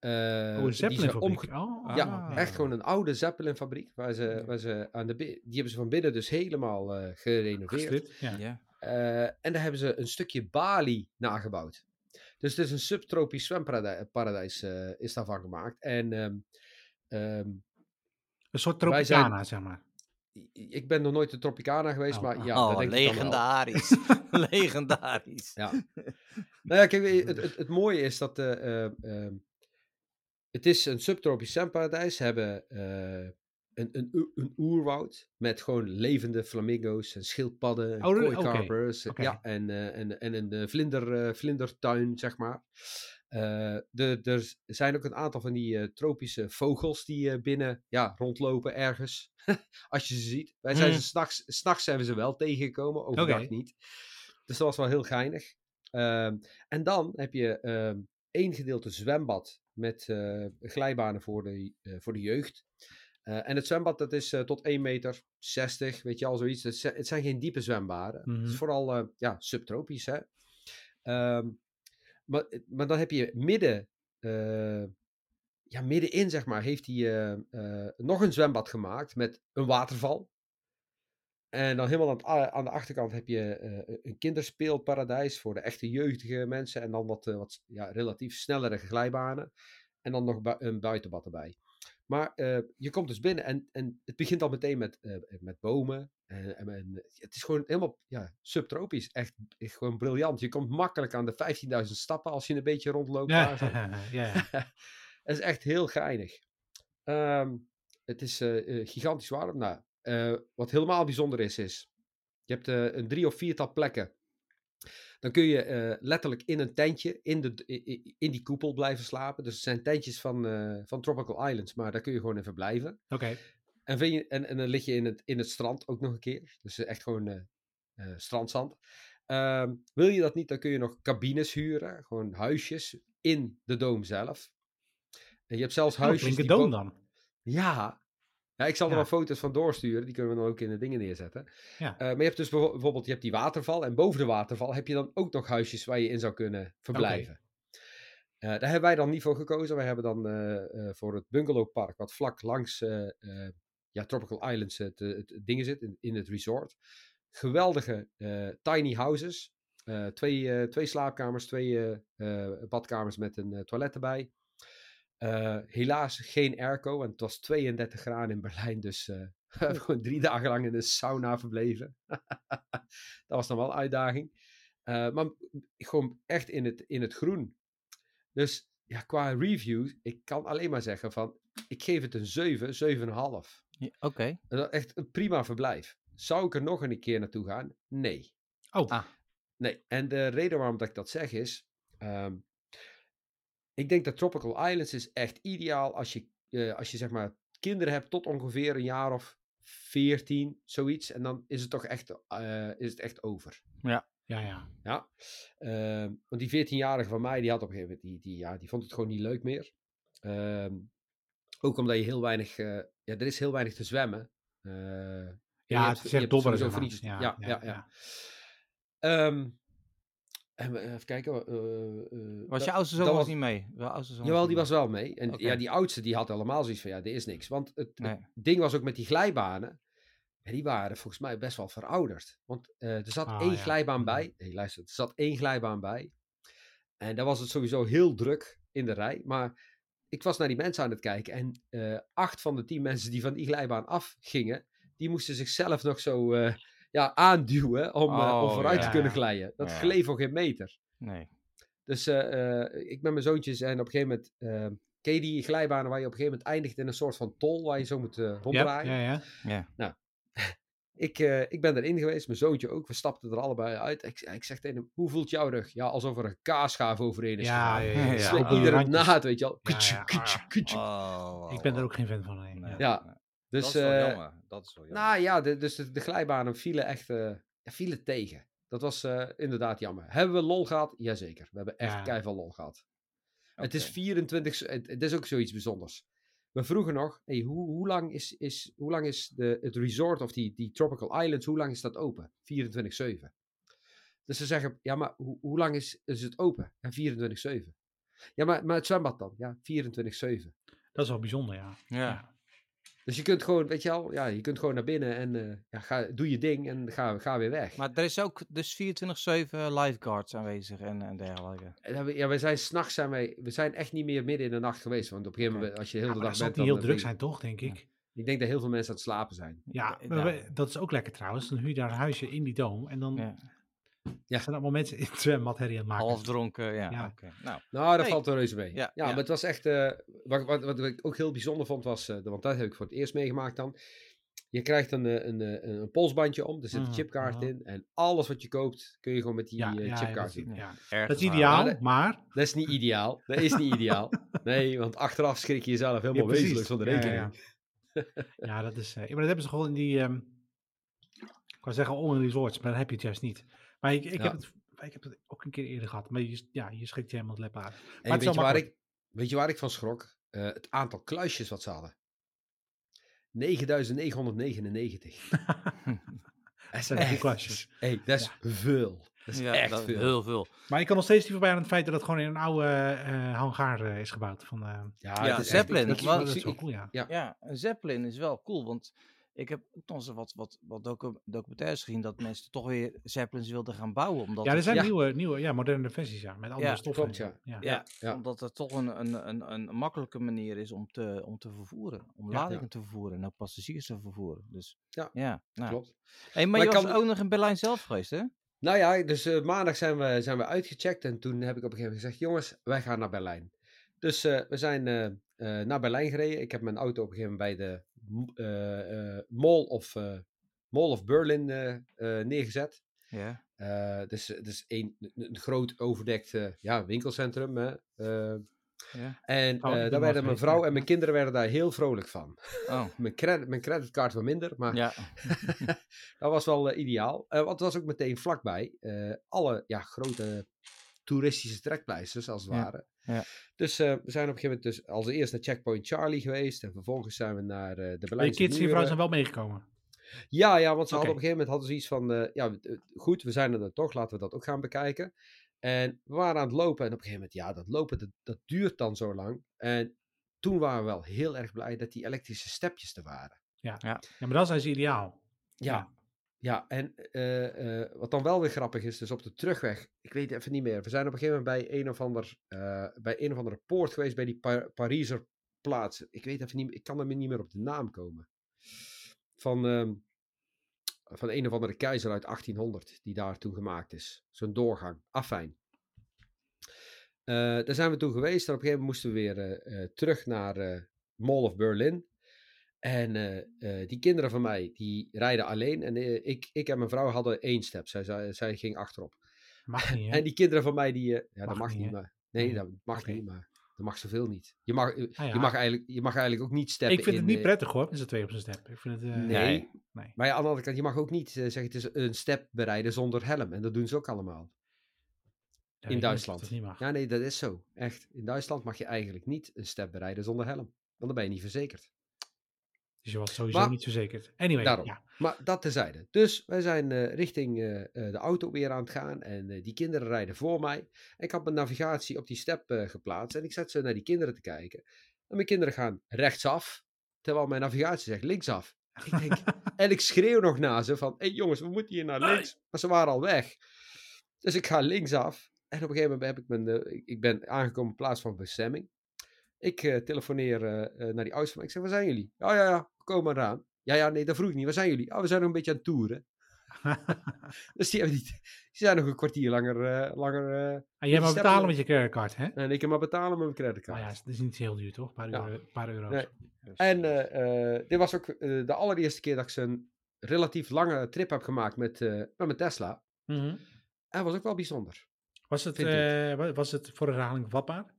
Uh, Oh, een Zeppelin-fabriek. Oh, ja, Ah. echt gewoon een oude Zeppelin-fabriek. Waar ze, Ja. waar ze aan de bi- die hebben ze van binnen dus helemaal uh, gerenoveerd. Gestript, ja. Ja. Uh, en daar hebben ze een stukje Bali nagebouwd. Dus het is een subtropisch zwemparadijs uh, is daarvan gemaakt. En um, um, een soort Tropicana, zijn, zeg maar. Ik ben nog nooit de Tropicana geweest, oh. maar ja, oh, dat denk legendarisch. ik dan wel. Legendarisch. Ja. Nou ja, kijk, het, het, het mooie is dat uh, uh, uh, het is een subtropisch zwemparadijs. Ze hebben uh, een, een, een oerwoud met gewoon levende flamingo's en schildpadden en oh, kooikarpers. Okay. Ja, en, uh, en, en een uh, vlinder, uh, vlindertuin, zeg maar. Uh, de, er zijn ook een aantal van die uh, tropische vogels die uh, binnen ja, rondlopen ergens. Als je ze ziet. Wij zijn hmm. ze s'nachts, s'nachts zijn we ze wel tegengekomen, overdag okay. niet. Dus dat was wel heel geinig. Uh, en dan heb je uh, één gedeelte zwembad met uh, glijbanen voor de, uh, voor de jeugd. Uh, en het zwembad dat is uh, tot één meter zestig, weet je al zoiets. Het, het zijn geen diepe zwembaden. Mm-hmm. Het is vooral uh, ja, subtropisch, hè. Um, maar, maar dan heb je midden, uh, ja, middenin, zeg maar, heeft hij uh, uh, nog een zwembad gemaakt met een waterval. En dan helemaal aan, het, aan de achterkant heb je uh, een kinderspeelparadijs voor de echte jeugdige mensen. En dan wat, uh, wat ja, relatief snellere glijbanen. En dan nog bu- een buitenbad erbij. Maar uh, je komt dus binnen en, en het begint al meteen met, uh, met bomen. En, en, en het is gewoon helemaal ja, subtropisch. Echt, echt gewoon briljant. Je komt makkelijk aan de vijftienduizend stappen als je een beetje rondloopt. Ja, ja, ja. Het is echt heel geinig. Um, het is uh, uh, gigantisch warm. Nou, uh, wat helemaal bijzonder is, is... Je hebt uh, een drie of viertal plekken. Dan kun je uh, letterlijk in een tentje, in, de, in, in die koepel blijven slapen. Dus het zijn tentjes van, uh, van Tropical Islands, maar daar kun je gewoon even blijven. Oké. Okay. En, vind je, en, en dan lig je in het, in het strand ook nog een keer. Dus echt gewoon uh, uh, strandzand. Uh, wil je dat niet, dan kun je nog cabines huren. Gewoon huisjes in de doom zelf. En je hebt zelfs huisjes... Oh, die doom bo- dan? Ja... Ja, ik zal er ja. wel foto's van doorsturen. Die kunnen we dan ook in de dingen neerzetten. Ja. Uh, maar je hebt dus bijvoorbeeld je hebt die waterval. En boven de waterval heb je dan ook nog huisjes waar je in zou kunnen verblijven. Okay. Uh, daar hebben wij dan niet voor gekozen. Wij hebben dan uh, uh, voor het bungalowpark, wat vlak langs uh, uh, ja, Tropical Islands het, het dingen zit, in, in het resort. Geweldige uh, tiny houses. Uh, twee, uh, twee slaapkamers, twee uh, uh, badkamers met een uh, toilet erbij. Uh, helaas geen airco, en het was tweeëndertig graden in Berlijn, dus uh, we hebben gewoon drie dagen lang in de sauna verbleven. Dat was dan wel een uitdaging. Uh, maar gewoon echt in het, in het groen. Dus ja, qua review, ik kan alleen maar zeggen van, ik geef het een zeven, zeven komma vijf. Ja, Oké. Okay. Echt een prima verblijf. Zou ik er nog een keer naartoe gaan? Nee. Oh. Ah. Nee, en de reden waarom dat ik dat zeg is... Um, Ik denk dat Tropical Islands is echt ideaal als je, uh, als je zeg maar kinderen hebt tot ongeveer een jaar of veertien, zoiets. En dan is het toch echt, uh, is het echt over. Ja, ja, ja. ja? Uh, want die veertienjarige van mij, die had op een gegeven moment, die, die, ja, die vond het gewoon niet leuk meer. Uh, ook omdat je heel weinig, uh, ja, er is heel weinig te zwemmen. Uh, ja, het is echt dobber. Ja, ja, ja. ja. ja. Um, Even kijken. Uh, uh, was je oudste zoon was, was niet mee? Oudste zoon jawel, was die was wel mee. En okay. ja, die oudste die had allemaal zoiets van, ja, dit is niks. Want het, nee. het ding was ook met die glijbanen. En die waren volgens mij best wel verouderd. Want uh, er zat ah, één ja. glijbaan bij. Nee, luister, er zat één glijbaan bij. En dan was het sowieso heel druk in de rij. Maar ik was naar die mensen aan het kijken. En uh, acht van de tien mensen die van die glijbaan afgingen, die moesten zichzelf nog zo... Uh, Ja, aanduwen om, oh, uh, om vooruit ja. te kunnen glijden. Dat ja. gleed voor geen meter. Nee. Dus uh, uh, ik met mijn zoontjes en op een gegeven moment... Uh, ken je die glijbanen waar je op een gegeven moment eindigt in een soort van tol waar je zo moet uh, ronddraaien? Ja, ja, ja. ja. Nou, ik, uh, ik ben erin geweest, mijn zoontje ook. We stapten er allebei uit. Ik, ik zeg tegen hem, hoe voelt jouw rug? Ja, alsof er een kaasschaaf overheen is ja, gegaan. Ja, ja, ja. ja. Iedere naad, weet je al. Ja, ja. Kutje, kutje. Oh, ik ben er ook geen fan van. Nee. Nee. Ja. Dus, dat is wel uh, jammer. Dat is wel jammer. Nou ja, de, dus de, de glijbanen vielen echt uh, ja, vielen tegen. Dat was uh, inderdaad jammer. Hebben we lol gehad? Jazeker. We hebben echt ja. keiveel lol gehad. Okay. Het is vierentwintig... Het, het is ook zoiets bijzonders. We vroegen nog, hey, hoe, hoe lang is, is, hoe lang is de, het resort of die, die Tropical Islands, hoe lang is dat open? vierentwintig zeven. Dus ze zeggen, ja, maar hoe, hoe lang is, is het open? En vierentwintig zeven. Ja, maar, maar het zwembad dan? Ja, vierentwintig zeven. Dat is wel bijzonder, ja. Ja. Dus je kunt gewoon, weet je al, ja, je kunt gewoon naar binnen en eh, ja, ga, doe je ding en ga, ga weer weg. Maar er is ook dus vierentwintig zeven lifeguards aanwezig en, en dergelijke. En dan we- ja, we zijn s'nachts zijn wij, we zijn echt niet meer midden in de nacht geweest. Want op een gegeven Oké. moment, als je de hele Ja, maar dag dat zal bent, niet dan... heel eh, druk ben je- zijn, toch, denk ik. Ik denk dat heel veel mensen aan het slapen zijn. Ja, Eh, maar nou. we- dat is ook lekker trouwens. Dan huur je daar een huisje in die dome en dan Ja. Ja. zijn allemaal mensen in het zwembad herrie aan het maken. Half dronken, ja. Ja. Oké. Nou, Nou, dat Hey. valt er reuze mee. Ja, Ja, ja. maar het was echt... eh, wat, wat, wat ik ook heel bijzonder vond was... eh, want dat heb ik voor het eerst meegemaakt dan. Je krijgt een, eh, een, een, een polsbandje om. Er zit een Mhm, chipkaart mhm. in. En alles wat je koopt, kun je gewoon met die Ja, eh, ja, ja, chipkaart dat, doen. ja. ergens Dat is waar. ideaal, Ja, dat- maar... Dat is niet ideaal. Dat is niet ideaal. Nee, want achteraf schrik je jezelf helemaal Ja, precies. wezenlijk van de Ja, ja, rekening. ja. Ja, dat is... eh, ja, maar dat hebben ze gewoon in die... ehm, ik wou zeggen all in resorts, maar dan heb je het juist niet. Maar ik, ik, Ja. heb, het, ik heb het ook een keer eerder gehad. Maar je, ja, je schrikt je helemaal het lep uit. En Maar het weet is je, wel waar makkelijk. ik, weet je waar ik van schrok? Eh, het aantal kluisjes wat ze hadden. negenduizend negenhonderdnegenennegentig. Dat is zijn heel veel echt... klasjes. Hey, dat is veel. Dat is Ja, echt dat- veel. heel veel. Maar ik kan nog steeds niet voorbij aan het feit dat het gewoon in een oude eh hangar eh, is gebouwd. Van, eh, Ja, Ja, het is Zeppelin, echt- dat, ik- is, want- ik- dat is wel ik- cool, ja. Ja. Ja, een Zeppelin is wel cool, want ik heb ook eens wat, wat, wat docu- documentaires gezien dat mensen toch weer Zeppelins wilden gaan bouwen. Omdat Ja, er het- zijn ja. nieuwe, nieuwe ja, moderne versies, ja. Met andere Ja, stoffen. klopt, en ja. zo. Ja. ja, ja. omdat het toch een, een, een, een makkelijke manier is om te, om te vervoeren. Om Ja. ladingen te vervoeren en ook passagiers te vervoeren. Dus Ja, ja nou. Klopt. Hey, maar, Maar je ik was kan- ook nog in Berlijn zelf geweest, hè? Nou ja, dus eh, maandag zijn we, zijn we uitgecheckt en toen heb ik op een gegeven moment gezegd, jongens, wij gaan naar Berlijn. Dus eh, we zijn eh, eh, naar Berlijn gereden. Ik heb mijn auto op een gegeven moment bij de m- eh, eh, Mall, of, eh, Mall of Berlin eh, eh, neergezet. Ja. Eh dus dus een, een groot overdekt eh, ja, winkelcentrum. Hè. Eh, ja. en Oh, ik eh, ben daar wel werden mijn geweest, vrouw ja. en mijn kinderen werden daar heel vrolijk van. Oh, Mijn, credit, mijn creditcard wat minder, maar ja. dat was wel eh, ideaal. Eh, want het was ook meteen vlakbij eh, alle ja, grote toeristische trekpleisters, als het Ja, ware. ja. Dus eh, we zijn op een gegeven moment dus als eerst naar Checkpoint Charlie geweest. En vervolgens zijn we naar eh, de Maar je Berlijnse kids en je vrouw muren. zijn wel meegekomen. Ja, ja, want ze Oké. hadden op een gegeven moment hadden ze iets van... eh, ja, eh, goed, we zijn er dan toch, laten we dat ook gaan bekijken. En we waren aan het lopen en op een gegeven moment... Ja, dat lopen, dat, dat duurt dan zo lang. En toen waren we wel heel erg blij dat die elektrische stepjes er waren. Ja, maar dan zijn ze ideaal. Ja, Ja. ja. en eh, eh, wat dan wel weer grappig is, dus op de terugweg, ik weet even niet meer, we zijn op een gegeven moment bij een of, ander, eh, bij een of andere poort geweest, bij die Pa- Pariser plaats. Ik weet even niet meer, ik kan er niet meer op de naam komen. Van, ehm, van een of andere keizer uit achttienhonderd, die daar toen gemaakt is. Zo'n doorgang, afijn. Eh daar zijn we toen geweest en op een gegeven moment moesten we weer eh, eh, terug naar eh, Mall of Berlin. En eh, eh, die kinderen van mij, die rijden alleen. En eh, ik, ik en mijn vrouw hadden één step. Zij, zij, zij ging achterop. Mag niet, hè? En die kinderen van mij, die... eh, ja, Mag dat mag niet, niet, hè? maar... Nee, Nee. dat mag Oké. niet, maar... Dat mag zoveel niet. Je mag, eh, Nou ja, je mag, eigenlijk, je mag eigenlijk ook niet steppen ik vind het in, niet eh, prettig hoor, met z'n twee op zijn step. Ik vind het... eh, Nee. Nee. nee. Maar ja, aan de andere kant, je mag ook niet eh, zeggen het is een step bereiden zonder helm. En dat doen ze ook allemaal. Ja, in ik weet Duitsland. Dat het niet mag. Ja, nee, dat is zo. Echt. In Duitsland mag je eigenlijk niet een step bereiden zonder helm. Want dan ben je niet verzekerd. Dus je was sowieso Maar- niet verzekerd. Anyway, Daarom. ja. Maar dat terzijde. Dus wij zijn eh, richting eh, eh, de auto weer aan het gaan. En eh, die kinderen rijden voor mij. En ik had mijn navigatie op die step eh, geplaatst. En ik zet ze naar die kinderen te kijken. En mijn kinderen gaan rechtsaf. Terwijl mijn navigatie zegt linksaf. Ik denk, en ik schreeuw nog naar ze van... Hé hey jongens, we moeten hier naar links. Maar ze waren al weg. Dus ik ga linksaf. En op een gegeven moment heb ik mijn... eh, ik- ik ben aangekomen in plaats van bestemming. Ik eh, telefoneer eh, eh, naar die ouders van mij. Ik zeg, waar zijn jullie? Ja, ja, ja, we komen eraan. Ja, ja, nee, dat vroeg ik niet. Waar zijn jullie? Oh, we zijn nog een beetje aan het toeren. Dus die, hebben niet, die zijn nog een kwartier langer... eh, langer eh, En jij mag step- betalen met je creditcard, hè? en ik heb maar betalen met mijn creditcard. Nou ja, dat is niet heel duur, toch? Een paar, Ja. euro, paar euro's. Nee. Dus, En eh, eh, dit was ook eh, de allereerste keer dat ik zo'n relatief lange trip heb gemaakt met, eh, met mijn Tesla. Mhm. En dat was ook wel bijzonder. Was het, Vind ik. eh, wa- was het voor herhaling vatbaar?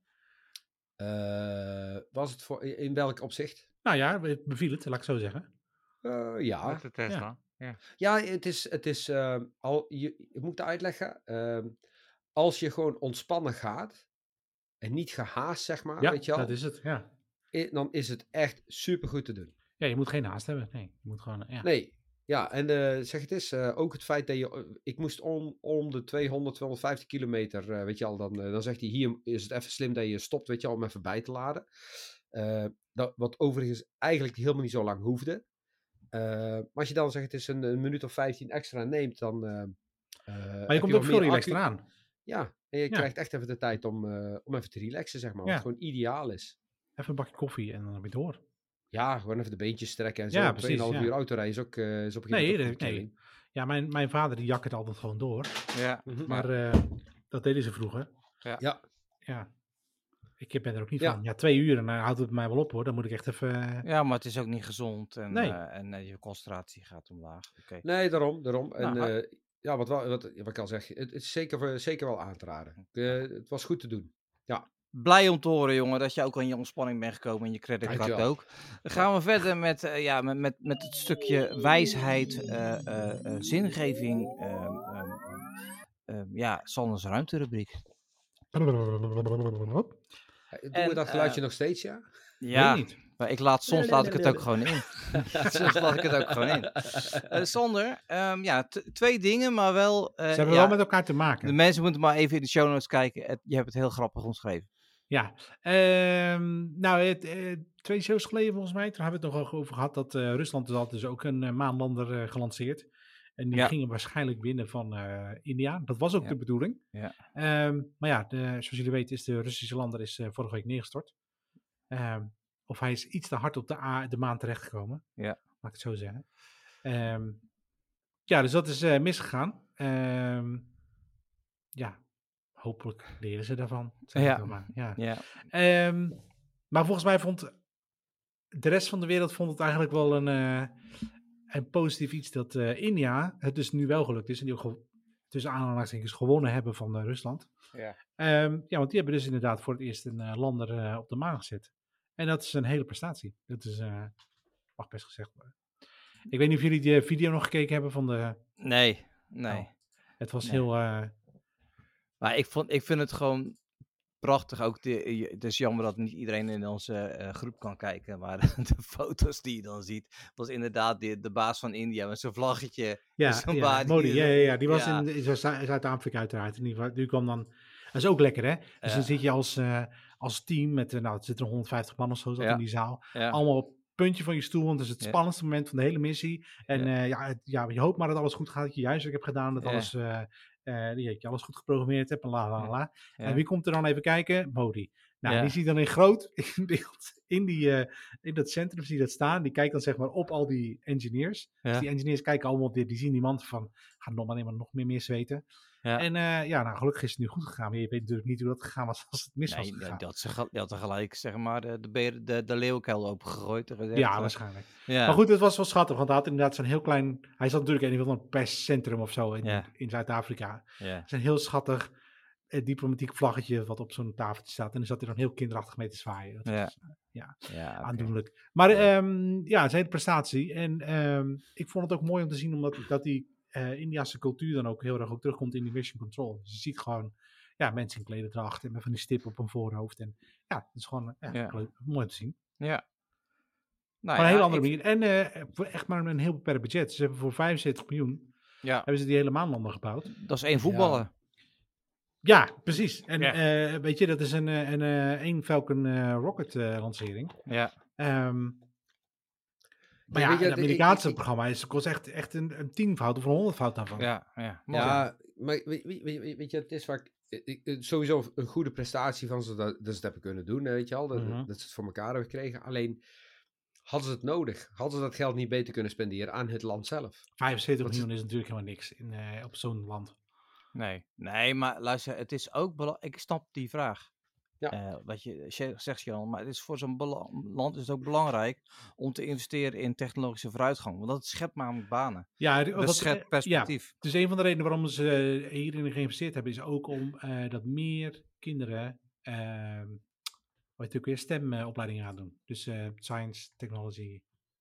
Eh, was het voor, in welk opzicht? Nou ja, het beviel het, laat ik zo zeggen. Eh, ja. Met de Tesla. Ja. Ja, het is, het is ehm, al, je, ik moet het uitleggen. ehm, als je gewoon ontspannen gaat en niet gehaast, zeg maar, Ja, weet je wel, dat is het, ja. i- dan is het echt super goed te doen. Ja, je moet geen haast hebben. Nee, je moet gewoon, eh, ja. Nee, Ja, en uh, zeg het is uh, ook het feit dat je... Ik moest om, om de tweehonderd, tweehonderdvijftig kilometer, uh, weet je al, dan, uh, dan zegt hij, hier is het even slim dat je stopt, weet je al, om even bij te laden. Uh, dat, wat overigens eigenlijk helemaal niet zo lang hoefde. Uh, maar als je dan zegt, het is een, een minuut of vijftien extra neemt, dan... Uh, uh, maar je komt ook veel relaxed aan. Ja, en je ja. krijgt echt even de tijd om, uh, om even te relaxen, zeg maar. Wat ja. gewoon ideaal is. Even een bakje koffie en dan heb je door. Ja, gewoon even de beentjes strekken en zo. Ja, precies. tweeënhalf ja. uur autorijden is ook uh, is op een nee, gegeven moment nee, nee. Ja, mijn, mijn vader die jakkert altijd gewoon door. Ja. Maar uh, dat deden ze vroeger. Ja. ja. ja. Ik ben er ook niet ja. van. Ja, twee uur en dan houdt het mij wel op hoor. Dan moet ik echt even... Ja, maar het is ook niet gezond. En, nee. uh, en uh, je concentratie gaat omlaag. Okay. Nee, daarom. daarom. En nou, uh, ja, wat, wat, wat, wat ik al zeg, het, het is zeker, zeker wel aan te raden. Uh, het was goed te doen. Ja. Blij om te horen, jongen, dat je ook aan je ontspanning bent gekomen en je creditcard ook. Dan gaan we verder met, uh, ja, met, met, met het stukje wijsheid, uh, uh, uh, zingeving. Uh, uh, uh, uh, ja, Sanders ruimterubriek. Doen en, we dat geluidje uh, nog steeds, ja? Ja, niet. Maar ik laat, soms laat ik het ook gewoon in. soms laat ik het ook gewoon in. Uh, Sander, um, ja, t- twee dingen, maar wel... Uh, Ze hebben ja, wel met elkaar te maken. De mensen moeten maar even in de show notes kijken. Het, je hebt het heel grappig omschreven. Ja, um, nou, het, uh, twee shows geleden volgens mij, toen hebben we het nog over gehad dat uh, Rusland had dus ook een uh, maanlander uh, gelanceerd. En die ja. gingen waarschijnlijk winnen van uh, India. Dat was ook ja. de bedoeling. Ja. Um, maar ja, de, zoals jullie weten is de Russische lander is, uh, vorige week neergestort. Um, of hij is iets te hard op de, A, de maan terechtgekomen. Ja. Laat ik het zo zeggen. Um, ja, dus dat is uh, misgegaan. Um, ja, hopelijk leren ze daarvan. Ja. Maar. Ja. Ja. Um, maar volgens mij vond de rest van de wereld vond het eigenlijk wel een, uh, een positief iets dat uh, India het dus nu wel gelukt is. En die ook ge- tussen aanhalingstekens gewonnen hebben van uh, Rusland. Ja. Um, ja, want die hebben dus inderdaad voor het eerst een uh, lander uh, op de maan gezet. En dat is een hele prestatie. Dat is, uh, mag best gezegd worden. Ik weet niet of jullie die video nog gekeken hebben van de... Nee, nee. Oh, het was nee. heel... Uh... Maar ik, vond, ik vind het gewoon prachtig. Ook de, het is jammer dat niet iedereen in onze uh, groep kan kijken. Maar de foto's die je dan ziet, was inderdaad de, de baas van India met zijn vlaggetje. Ja, zo'n ja, Modi, ja, ja, ja, die was ja. in, in Zuid-Afrika uiteraard. In ieder geval, die kwam dan... Dat is ook lekker, hè? Dus ja. dan zit je als, uh, als team met, uh, nou, er zitten honderdvijftig man of zo zat ja. in die zaal. Ja. Allemaal op het puntje van je stoel, want het is het ja. spannendste moment van de hele missie. En ja. Uh, ja, het, ja, je hoopt maar dat alles goed gaat, dat je juist wat hebt gedaan, dat ja. alles, uh, uh, dat je alles goed geprogrammeerd hebt en la la la. Ja. En wie komt er dan even kijken? Modi. Nou, ja. die ziet dan in groot in beeld in, die, uh, in dat centrum, zie je dat staan. Die kijkt dan zeg maar op al die engineers. Ja. Dus die engineers kijken allemaal op dit, die zien die man van, gaan nog maar nog meer meer zweten. Ja. En uh, ja, nou, gelukkig is het nu goed gegaan. Maar je weet natuurlijk niet hoe dat gegaan was als het mis nee, was gegaan. Dat ze had er gelijk, zeg maar, de, de, de, de leeuwkuil opengegooid. Gezegd, ja, waarschijnlijk. Ja. Maar goed, het was wel schattig, want hij had inderdaad zo'n heel klein... Hij zat natuurlijk in een, een perscentrum of zo in, ja. in Zuid-Afrika. Ja. Het is een heel schattig eh, diplomatiek vlaggetje wat op zo'n tafeltje staat. En dan zat hij dan heel kinderachtig mee te zwaaien. Dat ja. was uh, ja, ja okay. aandoenlijk. Maar ja, um, ja het is een hele prestatie. En um, ik vond het ook mooi om te zien, omdat dat die... Uh, Indiase cultuur dan ook heel erg ook terugkomt in die mission control. Dus je ziet gewoon ja, mensen in klederdracht en met van die stip op hun voorhoofd. En ja, dat is gewoon ja, ja. leuk, mooi te zien. Ja. Nou, van ja, een heel andere ik... manier. En uh, voor echt maar een heel beperkt budget. Ze hebben voor vijfenzeventig miljoen ja. hebben ze die hele maanlander gebouwd. Dat is één voetballer. Ja, ja precies. En ja. Uh, weet je, dat is een, een, een, een Falcon uh, Rocket uh, lancering. Ja. Um, Maar ja, ja, het Amerikaanse ik, ik, programma is kost echt, echt een, een tienvoud of een honderdvoud daarvan. Ja, ja. ja maar weet, weet, weet je, het is vaak ik, sowieso een goede prestatie van ze dat, dat ze het hebben kunnen doen, weet je al. Dat, mm-hmm. dat ze het voor elkaar hebben gekregen. Alleen, hadden ze het nodig? Hadden ze dat geld niet beter kunnen spenderen aan het land zelf? vijfenzeventig miljoen is natuurlijk helemaal niks in, uh, op zo'n land. Nee, nee, maar luister, het is ook belangrijk. Ik snap die vraag. Ja. Uh, wat je zegt, Jan, maar het is voor zo'n bela- land is het ook belangrijk om te investeren in technologische vooruitgang, want dat schept namelijk banen. Ja, dat wat, schept perspectief. Ja, dus een van de redenen waarom ze uh, hierin geïnvesteerd hebben, is ook om uh, dat meer kinderen, uh, wat je ook weer stemopleidingen gaan doen. Dus uh, science, technology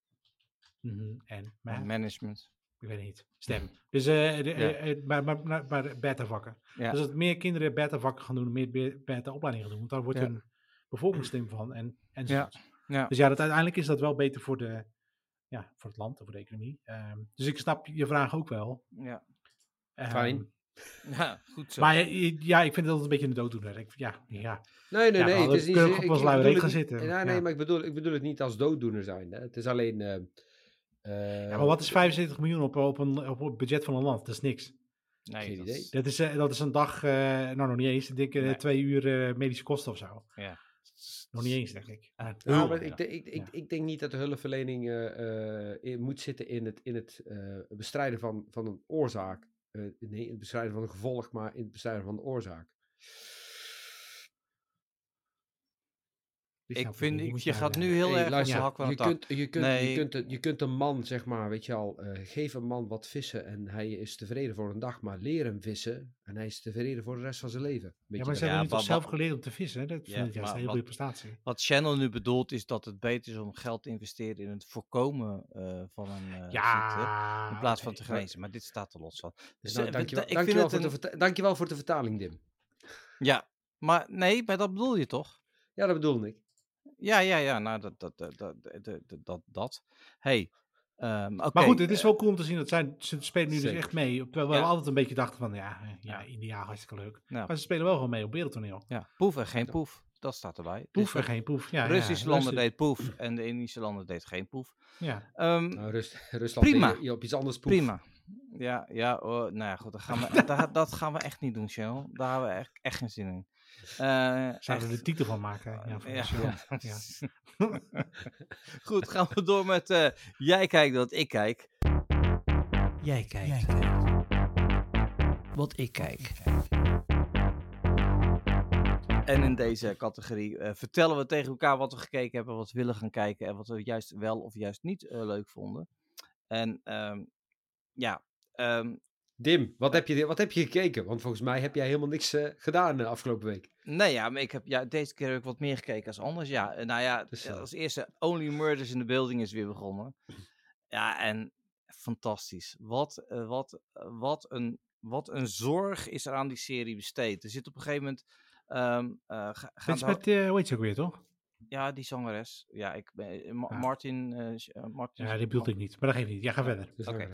mm-hmm, en math. management. Ik weet niet, stem. Dus uh, de, ja. uh, uh, maar, maar, maar, maar beta-vakken. Ja. Dus dat meer kinderen beta-vakken gaan doen, meer beta-opleidingen gaan doen. Want daar wordt ja. een bevolkingsstem van. En, en ja. Ja. Dus ja, dat, uiteindelijk is dat wel beter voor de, ja, voor het land en voor de economie. Um, dus ik snap je vraag ook wel. Ja. Um, Fijn. Ja, goed zo. Maar ja, ik vind het altijd een beetje een dooddoener. Ik, ja, ja. Nee, nee, Ja, nee. we Het is niet, kunnen ik, ook ik wel eens lui bedoel gaan het niet- zitten. Nee, nee, Ja. maar ik bedoel, ik bedoel het niet als dooddoener zijn. Hè. Het is alleen... Uh, uh, Ja, maar wat is vijfenzeventig miljoen op, op, een, op het budget van een land? Dat is niks. Nee, Geen dat idee. is- Dat is, uh, dat is een dag, uh, nou nog niet eens, denk ik, Nee. twee uur uh, medische kosten of zo. Ja. Nog niet eens, denk ik. Maar, Nou, Heel maar veel, ik, de- ik, ik, Ja. ik denk niet dat de hulpverlening uh, uh, in, moet zitten in het, in het uh, bestrijden van, van een oorzaak. Uh, nee, in het bestrijden van een gevolg, maar in het bestrijden van de oorzaak. die Ik snap vind, niet, die ik, moet je je gaat uitleggen. nu heel Hey, erg op luister, de hak van je, het tak. kunt, je, kunt, Nee. je, kunt, je kunt een man, zeg maar, weet je al, uh, geef een man wat vissen en hij is tevreden voor een dag, maar leer hem vissen en hij is tevreden voor de rest van zijn leven. Weet Ja, je maar ze wel? Ja, hebben nu toch wa- zelf wa- geleerd om te vissen. Hè? Dat Ja, vind ik juist maar een hele wat- goede prestatie. Wat Channel nu bedoelt is dat het beter is om geld te investeren in het voorkomen uh, van een uh, ziekte. Ja, In plaats van oké. te genezen. Maar dit staat er los van. Dus, Nou, uh, dankjewel, ik vind dankjewel, het voor een- de verta- dankjewel voor de vertaling, Dim. Ja, maar nee, maar dat bedoel je toch? Ja, dat bedoelde ik. Ja, ja, ja, nou, dat, dat, dat, dat, dat, dat, dat. Hey, um, oké. Maar goed, het is eh, wel cool om te zien dat zij, ze spelen nu dus Zeker. echt mee. Terwijl we Ja. altijd een beetje dachten van, ja, eh, ja, Ja. India, hartstikke leuk. nou, Maar ze spelen wel gewoon mee op wereldtoneel. ja, poef en geen poef. Dat staat erbij. Poef Dus en geen poef. Ja, Russische ja, landen Russi- deed poef en de Indische landen deed geen poef. Ja. Um, Nou, Rus- Rusland Prima. deed je op iets anders poef. prima. Ja, ja, oh, nou ja, goed, dat gaan we, dat, dat gaan we echt niet doen, Channel. Daar hebben we echt, echt geen zin in. Uh, Zouden we echt. de titel van maken? Ja, van Ja. de show. Ja. Goed, gaan we door met uh, jij kijkt wat ik kijk. Jij kijkt. Wat ik kijk. En in deze categorie uh, vertellen we tegen elkaar wat we gekeken hebben, wat we willen gaan kijken en wat we juist wel of juist niet uh, leuk vonden. En um, ja... Um, Dim, wat heb, je, wat heb je gekeken? Want volgens mij heb jij helemaal niks uh, gedaan de afgelopen week. Nee, ja, maar ik heb, ja, deze keer heb ik wat meer gekeken als anders. Ja, uh, nou ja, Dus, uh, als eerste Only Murders in the Building is weer begonnen. Ja, en fantastisch. Wat, uh, wat, uh, wat, een, wat een zorg is er aan die serie besteed. Er zit op een gegeven moment... Um, uh, ga, Het is met, uh, hoe heet ze ook weer, toch? Ja, die zangeres. Ja, ik ben... Ma- Ja. Martin... Uh, Martin Ja, die bedoelde ik niet. Maar dat geeft niet. Ja, ga verder. Dus, Oké. uh,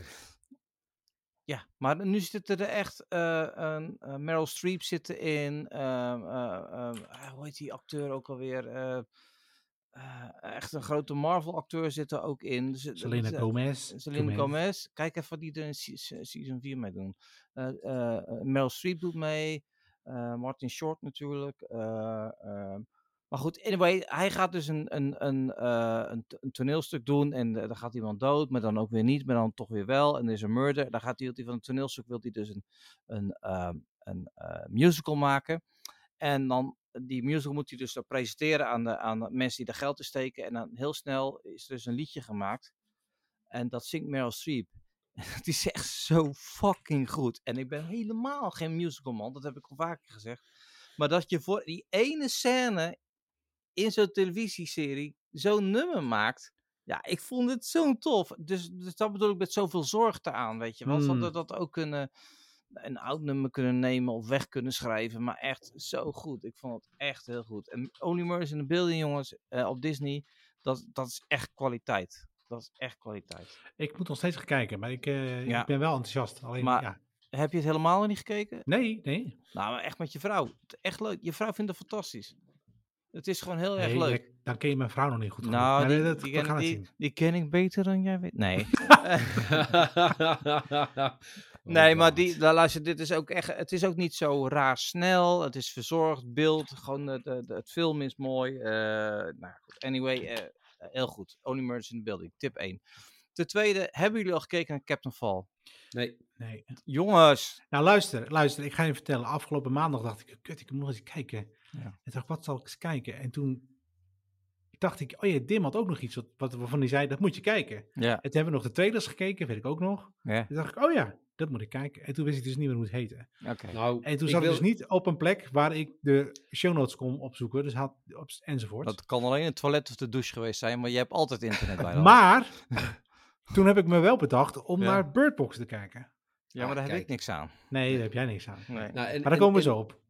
Ja, maar nu zitten er echt... Uh, uh, uh, Meryl Streep zit erin. Uh, uh, uh, hoe heet die acteur ook alweer? Uh, uh, echt een grote Marvel-acteur zit er ook in. Dus, Selena uh, Gomez. Selena Gomez. Kijk even wat die er in season vier mee doen. Uh, uh, Meryl Streep doet mee. Uh, Martin Short natuurlijk. Uh, uh, maar goed, anyway, hij gaat dus een, een, een, uh, een, een toneelstuk doen en uh, dan gaat iemand dood, maar dan ook weer niet, maar dan toch weer wel. En er is een murder. Dan gaat hij van een toneelstuk, wil hij dus een, een, uh, een uh, musical maken. En dan, die musical moet hij dus dan presenteren aan de, aan de mensen die daar geld in steken. En dan heel snel is er dus een liedje gemaakt. En dat zingt Meryl Streep. Het is echt zo fucking goed. En ik ben helemaal geen musicalman, dat heb ik al vaker gezegd. Maar dat je voor die ene scène in zo'n televisieserie zo'n nummer maakt. Ja, ik vond het zo tof. Dus, dus dat bedoel ik met zoveel zorg eraan, weet je wel. Ze Hmm. hadden dat ook kunnen, een oud nummer kunnen nemen of weg kunnen schrijven. Maar echt zo goed. Ik vond het echt heel goed. En Only Murders in the Building, jongens, uh, op Disney, dat, dat is echt kwaliteit. Dat is echt kwaliteit. Ik moet nog steeds gaan kijken, maar ik, uh, Ja. ik ben wel enthousiast. Alleen, Maar- ja. Heb je het helemaal niet gekeken? Nee, nee. Nou, maar echt met je vrouw. Echt leuk. Je vrouw vindt het fantastisch. Het is gewoon heel erg nee leuk. ja, dan ken je mijn vrouw nog niet goed genoeg. Nou, Maar die, dat, die, we gaan ken, het die, zien. die ken ik beter dan jij weet. Nee. Oh, nee, maar God. die, nou, luister, dit is ook echt, het is ook niet zo raar snel. Het is verzorgd, beeld, gewoon de, de, de- het film is mooi. Uh, nou goed, anyway, uh, heel goed. Only Murders in the Building, tip één. Ten tweede, hebben jullie al gekeken naar Captain Fall? Nee. Nee. Jongens! Nou, luister, luister. Ik ga je vertellen. Afgelopen maandag dacht ik, kut, ik moet nog eens kijken. Ja. En toen dacht ik, wat zal ik eens kijken? En toen dacht ik, oh ja, Dim had ook nog iets wat, wat, waarvan hij zei, dat moet je kijken. Ja. En toen hebben we nog de trailers gekeken, weet ik ook nog. Ja, Toen dacht ik, oh ja, dat moet ik kijken. En toen wist ik dus niet meer hoe het heette. oké. Nou, En toen ik zat ik wil- dus niet op een plek waar ik de show notes kon opzoeken. Dus had, op, enzovoort. Dat kan alleen het toilet of de douche geweest zijn, maar je hebt altijd internet bij de hand. Maar toen heb ik me wel bedacht om Ja. naar Bird Box te kijken. Ja, maar daar heb kijk. ik niks aan. Nee, daar heb jij niks aan. Nee. Nou, en, Maar daar en- komen we en- zo op.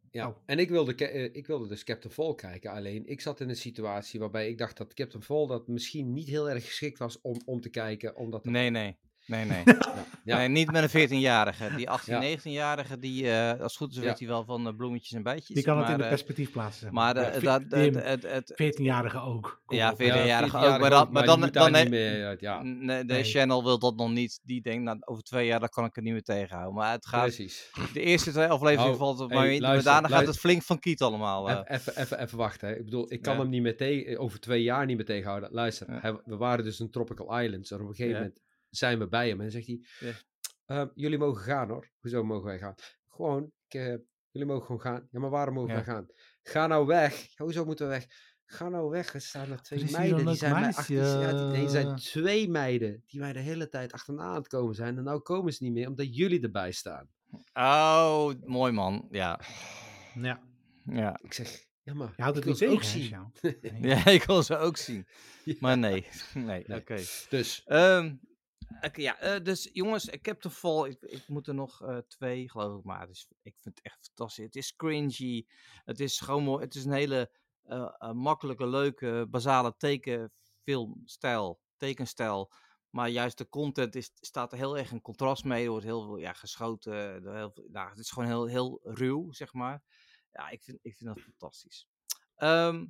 Ja, Oh. en ik wilde, ke- eh, ik wilde dus Captain Fall kijken. Alleen ik zat in een situatie waarbij ik dacht dat Captain Fall dat misschien niet heel erg geschikt was om, om te kijken. Omdat er- Nee, nee. Nee, nee. Ja, ja, Nee, niet met een veertienjarige. Die achttien, Ja. negentienjarige, die, eh, als het goed is, Ja. weet hij wel van eh, bloemetjes en bijtjes. Die kan het maar, in de eh, perspectief plaatsen. Zeg maar maar. de, Ja, dat, Tim, het, het, het, veertienjarige ook. Kom ja, op. veertienjarige ook. veertienjarige Maar dan, ook, maar die dan, moet dan, daar he- niet mee uit. Ja, nee, de Nee. channel wil dat nog niet. Die denkt, nou, over twee jaar dan kan ik het niet meer tegenhouden. Maar het gaat, precies. de eerste twee afleveringen Nou, valt het hey, maar niet. Maar luister, daarna gaat luister. het flink van kiet allemaal. eh. Even, even, even wachten. Hè. Ik bedoel, ik kan Ja. hem niet meer tegen, over twee jaar niet meer tegenhouden. Luister, Ja. hij- we waren dus in Tropical Islands. En op een gegeven Ja. moment zijn we bij hem. En dan zegt hij, Ja. "Ehm, jullie mogen gaan hoor. Hoezo mogen wij gaan? Gewoon, ik, eh, jullie mogen gewoon gaan. Ja, maar waarom mogen Ja. wij gaan? Ga nou weg. Ja, hoezo moeten we weg? Ga nou weg. Er staan er twee is hier meiden. een Die leuk zijn mij meisje. achter, ja, die, nee, er zijn twee meiden die mij de hele tijd achterna aan het komen zijn. En nou komen ze niet meer, omdat jullie erbij staan. Oh, mooi man. Ja. Ja. Ja. Ik zeg, ja maar, Je houdt ik het wil niet ze tegen, ook hè, zien. Sjaal? Nee. Ja, ik wil ze ook zien. Ja. Maar nee. Nee, Nee. oké. Dus, Ehm, oké, ja, eh, dus jongens, ik heb de vol. Ik, ik moet er nog eh, twee, geloof ik, maar het is, ik vind het echt fantastisch. Het is cringy. Het is gewoon mooi. Het is een hele eh, eh, makkelijke, leuke, basale tekenfilmstijl, tekenstijl. Maar juist de content is, staat er heel erg in contrast mee. Er wordt heel veel ja, geschoten. er Heel veel, nou, het is gewoon heel, heel ruw, zeg maar. Ja, ik vind, ik vind dat fantastisch. Ehm,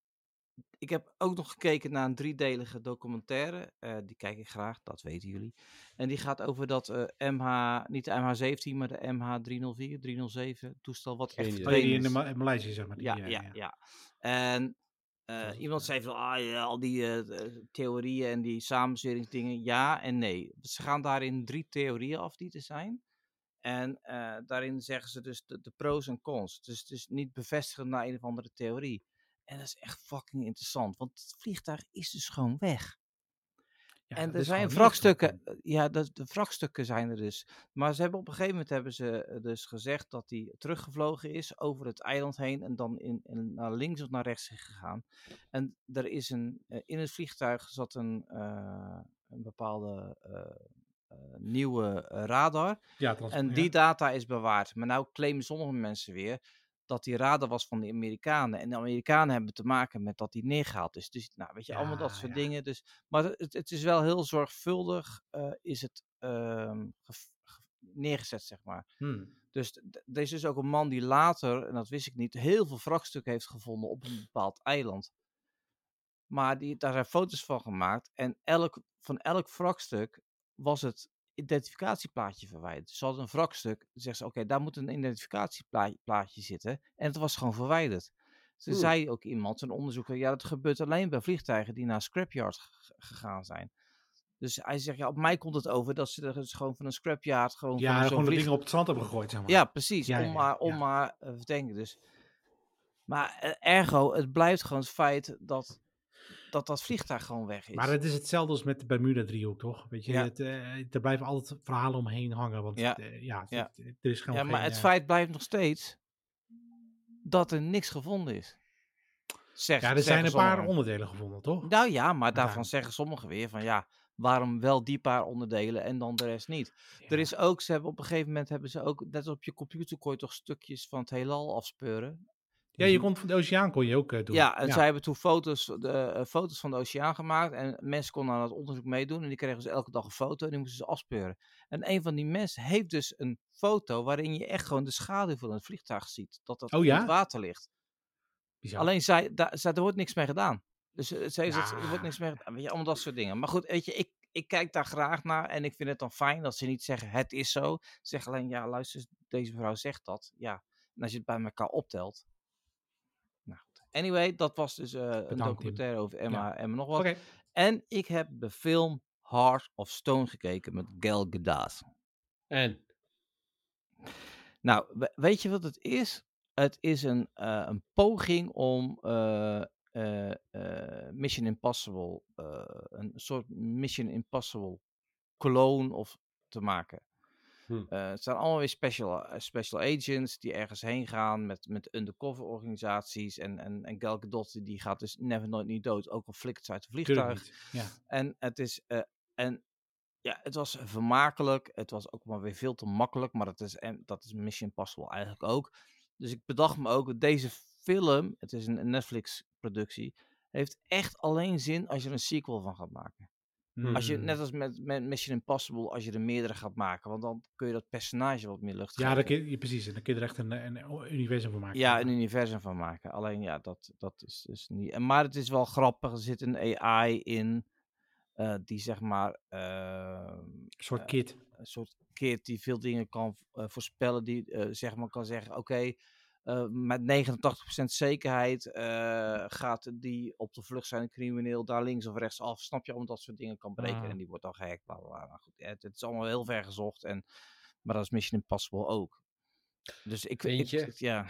ik heb ook nog gekeken naar een driedelige documentaire. Eh, die kijk ik graag, dat weten jullie. En die gaat over dat eh, M H, niet de M H zeventien, maar de M H driehonderdvier, driehonderdzeven toestel wat Geen echt idee. Oh, die verdwenen in de is. Ma- Maleisië, zeg maar. Die, Ja, eh, ja, ja. En eh, Dat is- iemand ja. zei van, ah, ja, al die eh, eh, theorieën en die samenzweringsdingen, ja en nee. Ze gaan daarin drie theorieën af die er zijn. En eh, daarin zeggen ze dus de, de pros en cons. Dus het is niet bevestigend naar een of andere theorie. En dat is echt fucking interessant, want het vliegtuig is dus gewoon weg. Ja, En dat er is zijn gewoon wrakstukken, neergestort eh, ja, de, de wrakstukken zijn er dus. Maar ze hebben op een gegeven moment hebben ze eh, dus gezegd dat hij teruggevlogen is over het eiland heen en dan in, in, naar links of naar rechts is gegaan. En er is een, eh, in het vliegtuig zat een, eh, een bepaalde eh, eh, nieuwe eh, radar. Ja, trans- En ja. die data is bewaard. Maar nou claimen sommige mensen weer dat die radar was van de Amerikanen. En de Amerikanen hebben te maken met dat die neergehaald is. Dus nou, weet je, allemaal dat Ja, soort ja. dingen. Dus, maar het, het is wel heel zorgvuldig eh, is het ehm, ge- ge- neergezet, zeg maar. Hmm. Dus d- d- er is dus ook een man die later, en dat wist ik niet, heel veel wrakstukken heeft gevonden op een bepaald eiland. Maar die, daar zijn foto's van gemaakt. En elk, van elk wrakstuk was het identificatieplaatje verwijderd. Dus ze hadden een wrakstuk. Dan zeggen ze, oké, daar moet een identificatieplaatje zitten. En het was gewoon verwijderd. Toen Hmm. zei ook iemand, een onderzoeker, ja, dat gebeurt alleen bij vliegtuigen die naar scrapyard g- gegaan zijn. Dus hij zegt, ja, op mij komt het over dat ze er dus gewoon van een scrapyard gewoon Ja, van zo'n gewoon de vlieg- dingen op het zand hebben gegooid, zeg maar. Ja, precies. Ja, om ja, maar, om ja. maar eh, verdenken. Dus. Maar eh, ergo, het blijft gewoon het feit dat dat, dat vliegtuig gewoon weg is. Maar het is hetzelfde als met de Bermuda-driehoek, toch? Weet je, Ja. het, eh, er blijven altijd verhalen omheen hangen. Want Ja. eh, ja, Ja. het- er is gewoon ja, maar geen, het eh, feit blijft nog steeds dat er niks gevonden is. Zeg, Ja, er zeggen zijn een paar sommigen. onderdelen gevonden, toch? Nou ja, maar daarvan Uiteindelijk. zeggen sommigen weer van ja, waarom wel die paar onderdelen en dan de rest niet? Er is ook, ze hebben op een gegeven moment hebben ze ook, net op je computer kon je toch stukjes van het heelal afspeuren. Ja, je kon van de oceaan kon je ook eh, doen. Ja, en zij hebben toen foto's, de, eh, foto's van de oceaan gemaakt. En mensen konden aan het onderzoek meedoen. En die kregen ze elke dag een foto en die moesten ze afspeuren. En een van die mensen heeft dus een foto waarin je echt gewoon de schaduw van het vliegtuig ziet. Dat dat Oh in ja? het water ligt. Bizar. Alleen zij, daar, zij, er wordt niks mee gedaan. Dus eh, zij zegt, er Ja. wordt niks mee gedaan. Weet je, allemaal dat soort dingen. Maar goed, weet je, ik, ik kijk daar graag naar. En ik vind het dan fijn dat ze niet zeggen, het is zo. Ze zeggen alleen, ja, luister, deze mevrouw zegt dat. Ja, en als je het bij elkaar optelt. Nou goed. Anyway, dat was dus eh, een Tim. documentaire over Emma en nog wat. Oké. En ik heb de film Heart of Stone gekeken met Gal Gadot. En? Nou, we- weet je wat het is? Het is een, eh, een poging om eh, eh, eh, Mission Impossible, eh, een soort Mission Impossible clone of te maken. Hm. Eh, het zijn allemaal weer special, eh, special agents die ergens heen gaan met, met undercover organisaties. En, en, en Gal Gadot die gaat dus never nooit niet dood, ook al flikkert ze uit het Tuurlijk vliegtuig. niet. Ja. En het is, eh, en ja, het was vermakelijk. Het was ook maar weer veel te makkelijk, maar dat is, en dat is Mission Impossible eigenlijk ook. Dus ik bedacht me ook, deze film, het is een Netflix-productie, heeft echt alleen zin als je er een sequel van gaat maken. Als je, Hmm. net als met, met Mission Impossible, als je er meerdere gaat maken, want dan kun je dat personage wat meer lucht Ja, geven. dan kun je, precies. En dan kun je er echt een, een universum van maken. Ja, een universum van maken. Alleen ja, dat, dat is dus niet. En, maar het is wel grappig. Er zit een A I in. Uh, die zeg maar. Uh, een soort uh, kid. Een soort kid die veel dingen kan uh, voorspellen. Die uh, zeg maar kan zeggen: oké, okay, uh, met negenentachtig procent zekerheid uh, gaat die op de vlucht zijn, een crimineel daar links of rechts af. Snap je? Omdat soort dingen kan breken. Ah. En die wordt dan gehackt. Bla, bla, bla. Nou, goed, het, het is allemaal heel ver gezocht. En, maar dat is Mission Impossible ook. Dus ik weet ja.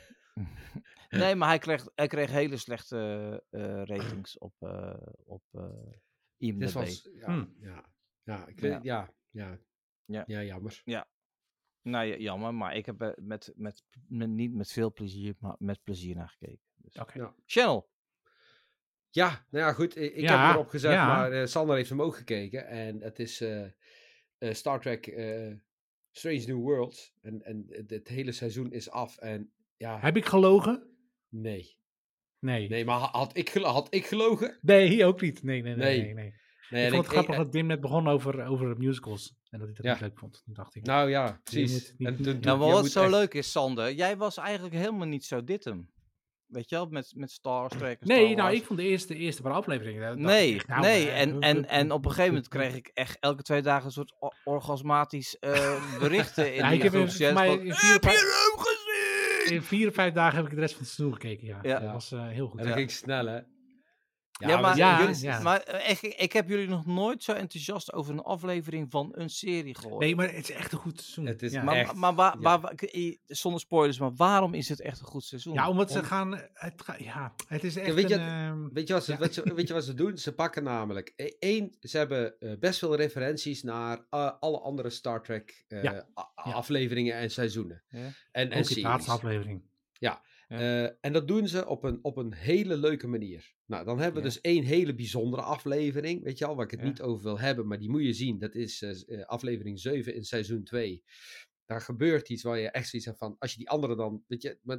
Nee, maar hij kreeg, hij kreeg hele slechte uh, ratings op, uh, op uh, I M D B. Was, ja, hmm. ja, ja, ik weet, ja. Ja, ja, ja, ja, jammer. Ja, nou ja, jammer, maar ik heb met, met, met, met niet met veel plezier, maar met plezier naar gekeken. Dus. Oké. Okay. Ja. Channel. Ja, nou ja, goed. Ik, ik ja, heb erop gezet, ja. maar uh, Sander heeft hem ook gekeken. En het is uh, uh, Star Trek uh, Strange New Worlds. En, en het hele seizoen is af. En, ja, heb ik gelogen? Nee. Nee. Nee, maar had ik, gelo- had ik gelogen? Nee, ook niet. Nee, nee, nee. Nee. nee, nee. nee ik vond het ik, grappig ik, dat Dim net begon over, over musicals. En dat hij dat ja. niet leuk vond. Toen dacht ik. Nou ja, precies. Niet, en toen, nou, maar wat zo echt... leuk is, Sander. Jij was eigenlijk helemaal niet zo dit hem. Weet je wel, met, met Star Trek en Nee, Star Wars. nou, ik vond de eerste, eerste paar afleveringen... Nee, echt, nou, nee. uh, En, uh, en, uh, en op een gegeven moment kreeg ik echt elke twee dagen een soort orgasmatisch uh, berichten in ja, die ik heb groepschats. Mij van, in vier, heb je hem gezien? In vier of vijf dagen heb ik de rest van het seizoen gekeken, ja. ja. Dat was uh, heel goed. En dat ja. ging snel, hè? Ja, ja, maar, ja, jullie, ja. maar ik, ik heb jullie nog nooit zo enthousiast over een aflevering van een serie gehoord. Nee, maar het is echt een goed seizoen. Het is ja. maar, echt, maar, maar waar, waar, zonder spoilers, maar waarom is het echt een goed seizoen? Ja, omdat ze Om... gaan... Het ga, ja, het is echt ja, weet, je, een, uh... weet, je wat ze, ja. wat ze, weet je wat ze doen? Ze pakken namelijk... Eén, ze hebben uh, best veel referenties naar uh, alle andere Star Trek uh, ja. a- ja. afleveringen en seizoenen. Ja. En, en Ook series. de laatste aflevering. Ja. Ja. Uh, en dat doen ze op een, op een hele leuke manier. Nou, dan hebben we ja. dus één hele bijzondere aflevering, weet je al, waar ik het ja. niet over wil hebben, maar die moet je zien. Dat is uh, aflevering zeven in seizoen twee. Daar gebeurt iets waar je echt zoiets hebt van, als je die andere dan, weet je... Maar,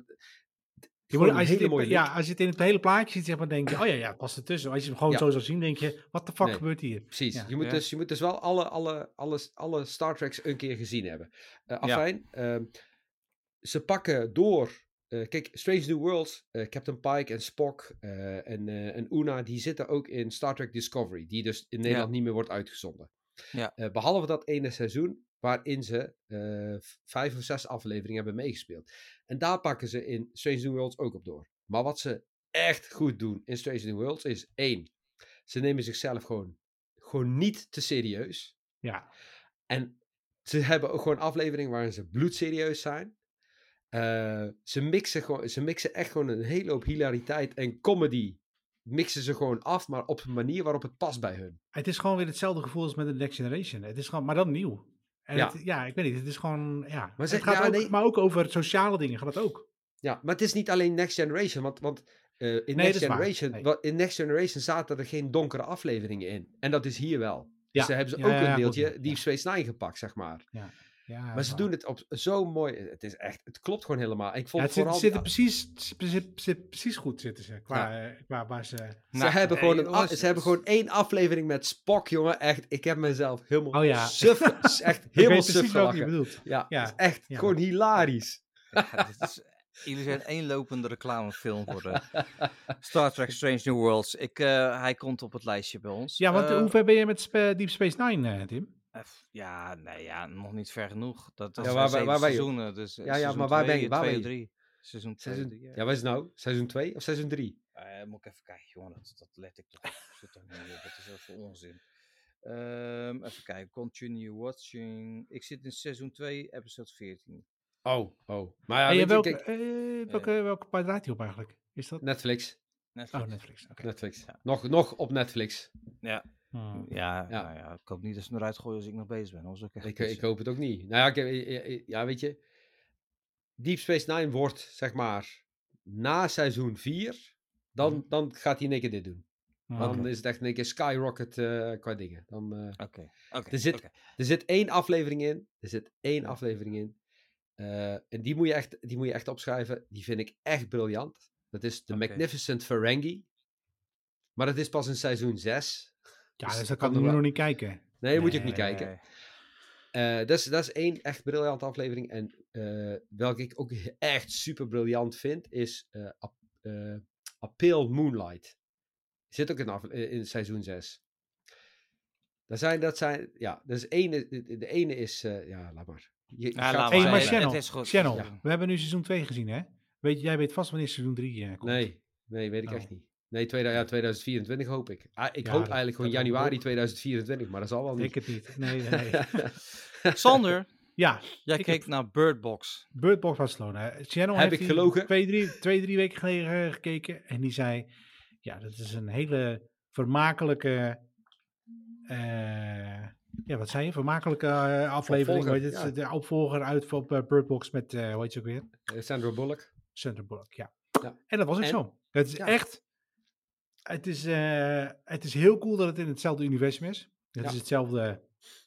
je moet, als, je het in, ja, als je het in het hele plaatje ziet, zeg maar, denk je, oh ja, ja, het past ertussen. Als je hem gewoon ja. zo zou zien, denk je, wat de fuck nee. gebeurt hier? Precies, ja. je, moet ja. dus, je moet dus wel alle, alle, alle, alle Star Treks een keer gezien hebben. Uh, afijn, ja. uh, ze pakken door... Uh, kijk, Strange New Worlds, uh, Captain Pike en Spock uh, en, uh, en Una, die zitten ook in Star Trek Discovery, die dus in Nederland ja. niet meer wordt uitgezonden. Ja. Uh, behalve dat ene seizoen, waarin ze uh, vijf of zes afleveringen hebben meegespeeld. En daar pakken ze in Strange New Worlds ook op door. Maar wat ze echt goed doen in Strange New Worlds is, één, ze nemen zichzelf gewoon, gewoon niet te serieus. Ja. En ze hebben ook gewoon afleveringen waarin ze bloedserieus zijn. Uh, ze, mixen gewoon, ze mixen echt gewoon een hele hoop hilariteit en comedy. Mixen ze gewoon af, maar op een manier waarop het past bij hun. Het is gewoon weer hetzelfde gevoel als met de Next Generation. Het is gewoon, maar dan nieuw. En ja. Het, ja, ik weet niet, het is gewoon, ja. Maar, ze, het gaat ja, ook, nee. maar ook over sociale dingen gaat het ook. Ja, maar het is niet alleen Next Generation, want, want uh, in, nee, Next Generation, nee. wat, in Next Generation zaten er geen donkere afleveringen in. En dat is hier wel. Ja. Dus daar hebben ze ja, ook ja, een deeltje goed, Deep Space Nine gepakt, zeg maar. Ja. Ja, maar ze waar. doen het op zo mooi. Het is echt, het klopt gewoon helemaal. Ik vond ja, het vooral zit, zitten precies, zit, zit precies goed zitten ze qua, ja. qua waar ze. Ze, nou, hebben, gewoon een, was, ze hebben gewoon één aflevering met Spock, jongen. Echt, ik heb mezelf helemaal oh, ja. suf, echt helemaal suf gelachen. Je ja, ja. Het is echt ja. gewoon hilarisch. Ja, dit is, jullie zijn één lopende reclamefilm voor de Star Trek Strange New Worlds. Ik, uh, hij komt op het lijstje bij ons. Ja, want uh, hoe ver ben je met Sp- Deep Space Nine, uh, Tim? Ja, nee, ja, nog niet ver genoeg. Dat, dat ja, zijn waar, waar, waar seizoenen. Dus ja, ja, maar waar ben je? Waar ben je? drie. Seizoen twee, seizoen, drie, ja. ja, wat is het nou? Seizoen twee of seizoen drie? Uh, moet ik even kijken, jongen. Dat, dat let ik toch zit toch niet op. Dat is heel veel onzin. Um, even kijken. Continue watching. Ik zit in seizoen twee, episode veertien. Oh, oh. Maar ja, hey, weet welke, je, kijk, uh, welke, uh, welke paar draait hij op eigenlijk? Is dat? Netflix. Netflix. Oh, Netflix. Okay. Netflix. Ja. Nog, nog op Netflix. Ja. Hmm. Ja, ja. Nou ja, ik hoop niet dat ze hem eruit gooien als ik nog bezig ben. Ook echt ik, ik hoop het ook niet. Nou ja, ik, ja, weet je. Deep Space Nine wordt, zeg maar, na seizoen vier, dan, hmm. dan gaat hij in één keer dit doen. Hmm. Dan okay. is het echt een keer skyrocket uh, qua dingen. Dan, uh, okay. Okay. er, zit, okay. er zit één aflevering in. Er zit één ja. aflevering in. Uh, en die moet, je echt, die moet je echt opschrijven. Die vind ik echt briljant. Dat is The Oké. Magnificent Ferengi. Maar dat is pas in seizoen zes. Ja, Dus dus dat dat kan kan ik nog nu wel- nog niet kijken. Nee, dat moet je ook Nee. niet kijken. Uh, dat, is, dat is één echt briljante aflevering. En uh, welke ik ook echt super briljant vind, is uh, A, uh, A Pale Moonlight. Zit ook in, af, in seizoen zes. Dat zijn, dat zijn, ja, dat is ene, de, de ene is, uh, ja, laat maar. Je, je Ja, gaat laat Hey, maar. maar het- Channel, het is goed. Channel, Ja. we hebben nu seizoen twee gezien, hè? Weet, jij weet vast wanneer seizoen drie uh, komt. Nee, nee, weet ik Oh. echt niet. Nee, tweeduizend, ja, tweeduizend vierentwintig hoop ik. Ah, ik Ja, hoop dat- eigenlijk gewoon dat denk ik januari ook. tweeduizend vierentwintig, maar dat zal wel Ik niet. het niet. Nee, nee, nee. Sander, Ja, jij Ik keek heb- naar Bird Box. Bird Box Barcelona. Channel Heb heeft ik hier gelogen? Twee drie, twee, drie weken geleden uh, gekeken. En die zei, ja, dat is een hele vermakelijke... Uh, ja, wat zei je? Vermakelijke uh, aflevering. Opvolger, Weet je, het is ja. de opvolger uit op uh, Bird Box met, uh, hoe heet ze ook weer? Uh, Sandra Bullock. Sandra Bullock, ja. Ja. En dat was ook En- zo. Het is ja. echt... Het is, uh, het is heel cool dat het in hetzelfde universum is. Het Ja. is hetzelfde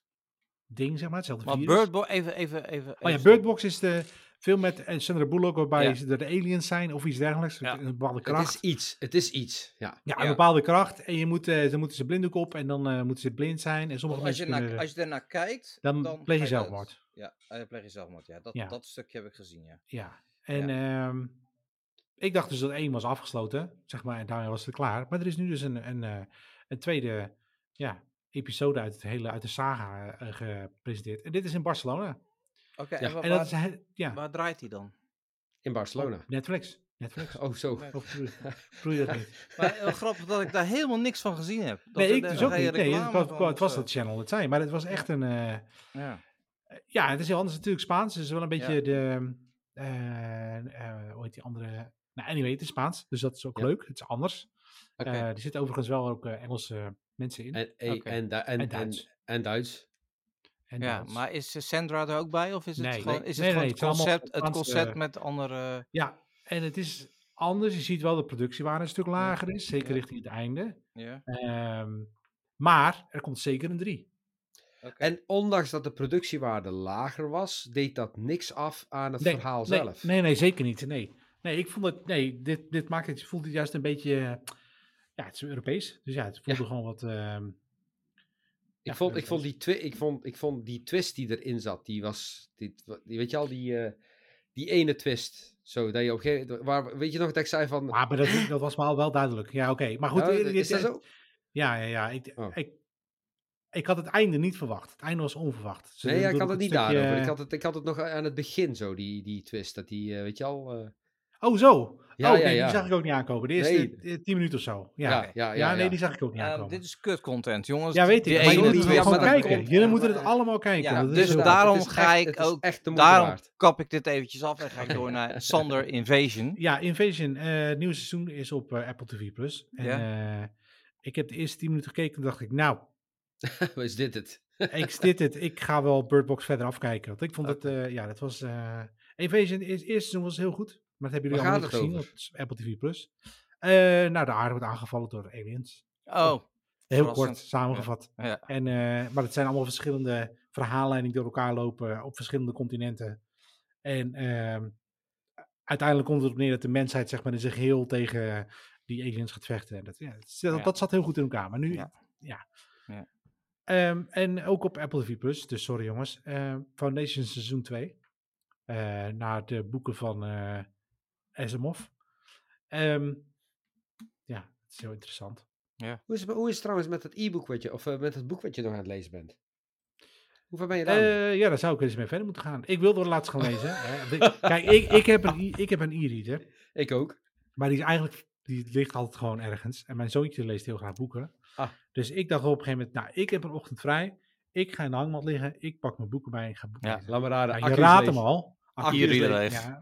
ding, zeg maar. Hetzelfde Maar virus. Bird Box, even, even, even. Oh ja, even Bird Box is de film met uh, Sandra Bullock, waarbij Ja. ze er de aliens zijn of iets dergelijks. Ja. Een bepaalde Het kracht. is iets, het is iets, ja. Ja, een Ja. bepaalde kracht. En je moet, uh, dan moeten ze blinddoek op en dan uh, moeten ze blind zijn. En sommige Als je, mensen naar, kunnen... als je ernaar kijkt, dan dan pleeg je ga dood. zelfmoord. Ja, uh, pleeg je zelfmoord. Ja, dat, Ja. dat stukje heb ik gezien, ja. Ja, en ehm, ik dacht dus dat één was afgesloten, zeg maar, en daarmee was het klaar. Maar er is nu dus een, een, uh, een tweede ja, episode uit, het hele, uit de saga uh, gepresenteerd. En dit is in Barcelona. Oké, Ja. en, wa- En waar, dat is, he- ja, waar draait hij dan? In Barcelona. op Netflix. Netflix. Oh, zo. Nee. Of proe, proe je dat niet? Maar heel grappig dat ik daar helemaal niks van gezien heb. Dat Nee, er- ik daar dus ook ga je niet. Nee, het reclame was, van het was of zo. dat channel het zei, maar het was echt een... Uh, Ja. ja, het is heel anders natuurlijk Spaans. Het is wel een beetje Ja. de... Uh, uh, hoe heet die andere... Nou, anyway, het is Spaans, dus dat is ook Ja. leuk. Het is anders. Oké. Uh, er zitten overigens wel ook uh, Engelse mensen in. En, en, Oké. en, da- en, En en, Duits. en Duits. En Ja, Duits. maar is eh, Sandra er ook bij? Of is het Nee, gewoon, nee. is het, Nee, gewoon nee, het, het zijn allemaal concept, het Spaanse- concept met andere... Ja, en het is anders. Je ziet wel dat de productiewaarde een stuk lager is. Zeker Ja. richting het einde. Ja, Um, maar er komt zeker een drie. oké. En ondanks dat de productiewaarde lager was, deed dat niks af aan het nee, verhaal nee, zelf. Nee, nee, zeker niet. Nee, nee ik vond het... Nee, dit, dit maakt het... voelt het juist een beetje... uh, ja, het is Europees. Dus ja, het voelde Ja. gewoon wat... Um, Ik, ja, vond, ik, vond Europees. die twi- ik, vond, ik vond die twist die erin zat, die was... Die, die, weet je al, die, uh, die ene twist. Zo, dat je op een gegeven moment... Waar, weet je nog dat ik zei van... Maar, maar dat, dat was me al wel duidelijk. Ja, oké. Okay. Maar goed... Nou, dit- is dat dit- zo? Ja, ja, ja. Ik, Oh. ik, ik had het einde niet verwacht. Het einde was onverwacht. Ze Nee, ja, ik doen had ook het niet een stukje- daarover. Ik had het, ik had het nog aan het begin zo, die, die twist. Dat die, uh, weet je al... Uh... Oh, zo. Ja, oh, ja, nee, ja. die zag ik ook niet aankomen. De eerste Nee. eh, tien minuten of zo. Ja, Ja, ja, ja, ja, nee, ja. die zag ik ook niet Eh, aankomen. dit is kut content, jongens. Ja, weet ik. Die Maar ene, jullie die moeten ja, het gewoon maar dat kijken. komt- Jullie ja, moeten maar- het allemaal kijken. Ja, dat is dus heel- inderdaad, daarom het is ga echt- ik het is ook- echt de moeite Daarom waard. kap ik dit eventjes af en ga ik door naar Sander Invasion. Ja, Invasion. eh, Het nieuwe seizoen is op eh, Apple T V Plus. En Ja. eh, ik heb de eerste tien minuten gekeken en dacht ik, nou, Wat is dit het? ik dit het. Ik ga wel Bird Box verder afkijken. Want ik vond het, eh, ja, dat was... eh Invasion, het eerste seizoen was heel goed. Maar dat hebben jullie Waar allemaal gaat niet het gezien op Apple T V Plus. Eh, nou, de aarde wordt aangevallen door aliens. Oh, Heel verrassend. kort samengevat. Ja. En, eh, maar het zijn allemaal verschillende verhaallijnen die door elkaar lopen op verschillende continenten. En ehm, uiteindelijk komt het erop neer dat de mensheid zeg maar in zijn geheel tegen die aliens gaat vechten. En dat, ja, dat, dat, Ja. dat zat heel goed in elkaar. Maar nu, ja. Ja. Ja. Ehm, en ook op Apple T V Plus, dus sorry jongens, uh, Foundation seizoen twee. Uh, naar de boeken van uh, Asimov. Um, ja, het is heel interessant. Ja. Hoe, is het, hoe is het trouwens met het e-book wat je, of uh, met het boek wat je nog aan het lezen bent? Hoeveel ben je daar? Uh, ja, daar zou ik eens mee verder moeten gaan. Ik wilde er laatst gaan lezen. Kijk, ik, ik heb een, ik heb een e-reader. Ik ook. Maar die is eigenlijk, die ligt altijd gewoon ergens. En mijn zoontje leest heel graag boeken. Ah. Dus ik dacht op een gegeven moment, nou, ik heb een ochtend vrij. Ik ga in de hangmat liggen. Ik pak mijn boeken bij en ik ga boeken ja, lezen. Laat me raden. Nou, je raadt hem al. E-reader leeg. Ja.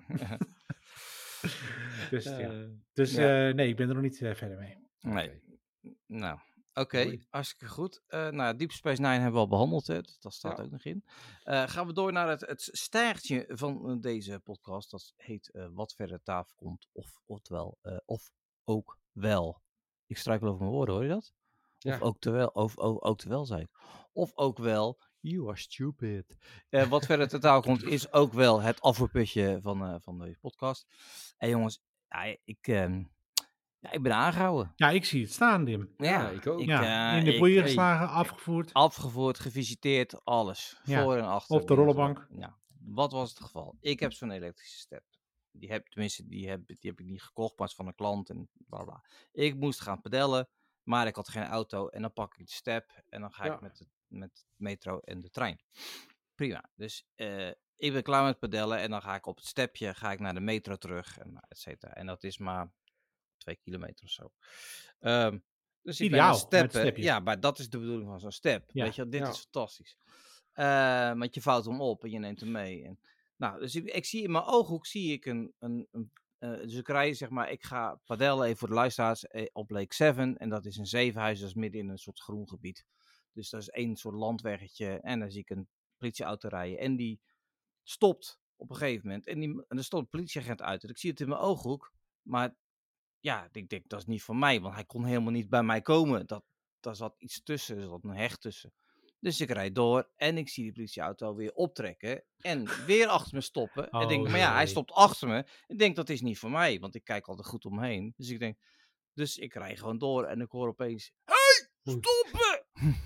dus uh, ja. Dus ja. Uh, nee, ik ben er nog niet uh, verder mee. Nee. Okay. Nou, oké. Okay. Hartstikke goed. Uh, nou, Deep Space Nine hebben we al behandeld. Hè. Dat staat ja. ook nog in. Uh, gaan we door naar het, het staartje van deze podcast. Dat heet uh, Wat verder tafel komt. Of, oftewel, uh, of ook wel. Ik struikel over mijn woorden, hoor je dat? Ja. Of ook terwijl, of, of, ook terwijl zei ik. Of ook wel You are stupid. Uh, wat verder totaal komt, is ook wel het afvoerputje van, uh, van deze podcast. En jongens, ja, ik, uh, ja, ik ben aangehouden. Ja, ik zie het staan, Dim. Ja, Ja, ik ook. Ik, Ja, uh, in de ik- boeien hey, geslagen, afgevoerd. Afgevoerd, gevisiteerd, alles. Ja, Voor en achter. op de binnen- rollenbank. Ja, wat was het geval? Ik heb zo'n elektrische step. Die heb, tenminste, die heb, die heb ik niet gekocht, maar het is van een klant en bla bla. Ik moest gaan pedellen, maar ik had geen auto. En dan pak ik de step en dan ga Ja. ik met de, met de metro en de trein. Prima. Dus uh, ik ben klaar met pedellen en dan ga ik op het stepje ga ik naar de metro terug en et cetera. En dat is maar twee kilometer of zo. Um, dus ik ben Ideaal, aan het met steppen. stepjes. Ja, maar dat is de bedoeling van zo'n step. Ja. Weet je, dit Ja. is fantastisch. Uh, want je vouwt hem op en je neemt hem mee. En, nou, dus ik, ik zie in mijn ooghoek zie ik een, een, een uh, dus ik rij, zeg maar, ik ga padellen even voor de luisteraars eh, op Lake Seven. En dat is een zevenhuis, dat is midden in een soort groen gebied. Dus dat is één soort landweggetje. En dan zie ik een politieauto rijden. En die stopt op een gegeven moment. En, die, en er stond een politieagent uit. En ik zie het in mijn ooghoek. Maar ja, ik denk, dat is niet van mij. Want hij kon helemaal niet bij mij komen. Dat, daar zat iets tussen. Er zat een heg tussen. Dus ik rijd door. En ik zie die politieauto weer optrekken. En weer achter me stoppen. Oh, en denk, maar ja, hij jee. stopt achter me. Ik denk, dat is niet van mij. Want ik kijk altijd goed omheen. Dus ik denk, dus ik rijd gewoon door. En ik hoor opeens, hey, stoppen!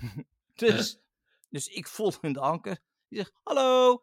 dus, dus ik volg in de anker. Die zegt, hallo!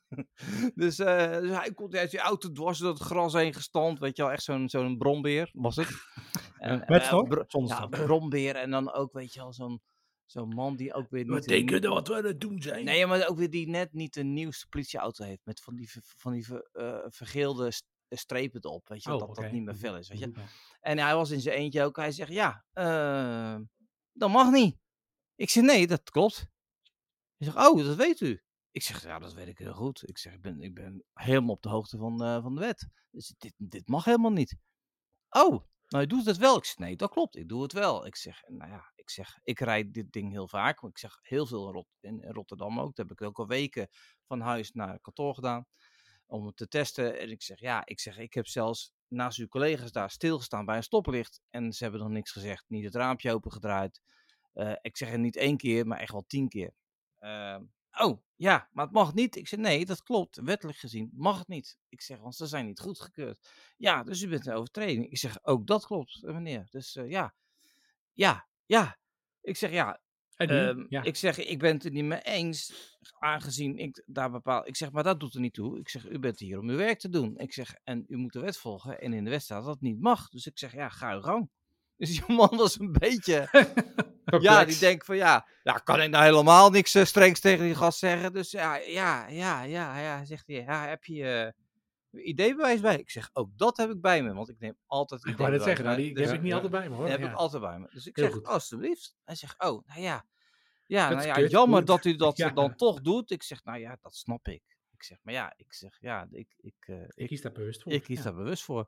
dus, uh, dus hij komt uit die auto dwars door het gras heen gestand. Weet je wel, echt zo'n zo'n brombeer was ik. En, Met uh, stop? bro- Zonder ja, stop. brombeer. En dan ook, weet je wel, zo'n zo'n man die ook weer niet... We denken wat we aan het doen zijn. Nee, maar ook weer die net niet de nieuwste politieauto heeft. Met van die, ver- van die ver- uh, vergeelde st- strepen erop. Weet je, Oh, dat oké. dat niet meer fel is. Weet je. Ja. En hij was in zijn eentje ook. Hij zegt, ja, uh, dat mag niet. Ik zeg, nee, dat klopt. Hij zegt, oh, dat weet u. Ik zeg, ja, dat weet ik heel goed. Ik zeg, ik ben, ik ben helemaal op de hoogte van, uh, van de wet. Dus dit, dit mag helemaal niet. Oh, nou, je doet het wel. Ik zeg, nee, dat klopt. Ik doe het wel. Ik zeg, nou ja, ik zeg, ik rijd dit ding heel vaak. Ik zeg, heel veel in, Rot- in, in Rotterdam ook. Dat heb ik ook al weken van huis naar kantoor gedaan. Om het te testen. En ik zeg, ja, ik zeg, ik heb zelfs naast uw collega's daar stilgestaan bij een stoplicht. En ze hebben nog niks gezegd. Niet het raampje opengedraaid. Uh, ik zeg het niet één keer, maar echt wel tien keer. Uh, oh, ja, maar het mag niet. Ik zeg, nee, dat klopt. Wettelijk gezien mag het niet. Ik zeg, want ze zijn niet goedgekeurd. Ja, dus u bent een overtreding. Ik zeg, ook dat klopt, meneer. Dus uh, ja, ja, ja. Ik zeg, ja, En nu? um, Ja. ik zeg, ik ben het er niet mee eens, aangezien ik daar bepaal... Ik zeg, maar dat doet er niet toe. Ik zeg, u bent hier om uw werk te doen. Ik zeg, en u moet de wet volgen. En in de wet staat dat het niet mag. Dus ik zeg, ja, ga uw gang. Dus die man was een beetje... Ja, die denkt van ja, ja, kan ik nou helemaal niks uh, strengs tegen die gast zeggen. Dus ja, ja, ja, ja, ja, zegt hij, ja, heb je uh, I D-bewijs bij? Ik zeg, ook dat heb ik bij me, want ik neem altijd Ik wou net zeggen, nou, die, die dus, heb ik niet ja. altijd bij me hoor. Die heb ja. ik altijd bij me. Dus ik Heel zeg, goed. alstublieft. Hij zegt, oh, nou ja, ja, Dat nou is ja kut, jammer goed. dat u dat Ja. dan toch doet. Ik zeg, nou ja, dat snap ik. Ik zeg, maar ja, ik zeg, ja, ik, ik, uh, Ik ik kies daar bewust voor. ik kies ja. daar bewust voor.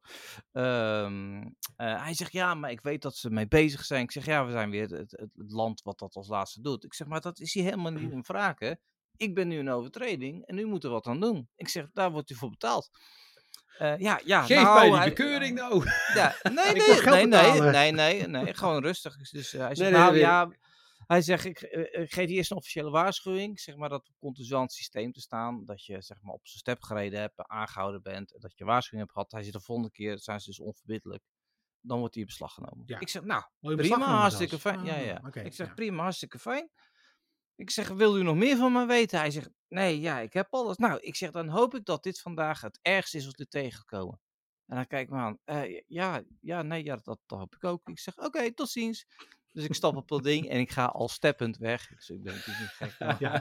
Um, uh, hij zegt, ja, maar ik weet dat ze mee bezig zijn. Ik zeg, ja, we zijn weer het, het, het land wat dat als laatste doet. Ik zeg, maar dat is hier helemaal niet in vraag, hè. Ik ben nu een overtreding en u moet er wat aan doen. Ik zeg, daar wordt u voor betaald. Uh, ja, ja, Geef nou, mij die hij- bekeuring nou. Ja, nee, Ik nee, wil geld nee, nee, betalen. nee, nee, nee, gewoon rustig. Dus uh, hij zegt, Nee, nee, nou nee. ja, hij zegt, ik, uh, ik geef je eerst een officiële waarschuwing. Zeg maar dat er komt dus wel in het systeem te staan. Dat je zeg maar op zijn step gereden hebt, aangehouden bent. En dat je waarschuwing hebt gehad. Hij zegt, de volgende keer zijn ze dus onverbiddelijk. Dan wordt hij in beslag genomen. Ja. Ik zeg, nou, Oh, in beslag prima, genomen hartstikke zelfs. fijn. Ja, Ah, ja. oké, ik zeg, ja. prima, hartstikke fijn. Ik zeg, wil u nog meer van me weten? Hij zegt, nee, ja, ik heb alles. Nou, ik zeg, dan hoop ik dat dit vandaag het ergste is wat u tegengekomen. En hij kijkt me aan. Uh, ja, ja, nee, ja, dat, dat hoop ik ook. Ik zeg, oké, okay, tot ziens. Dus ik stap op dat ding en ik ga al steppend weg. Dus ik ben natuurlijk niet gek. Maar... Ja.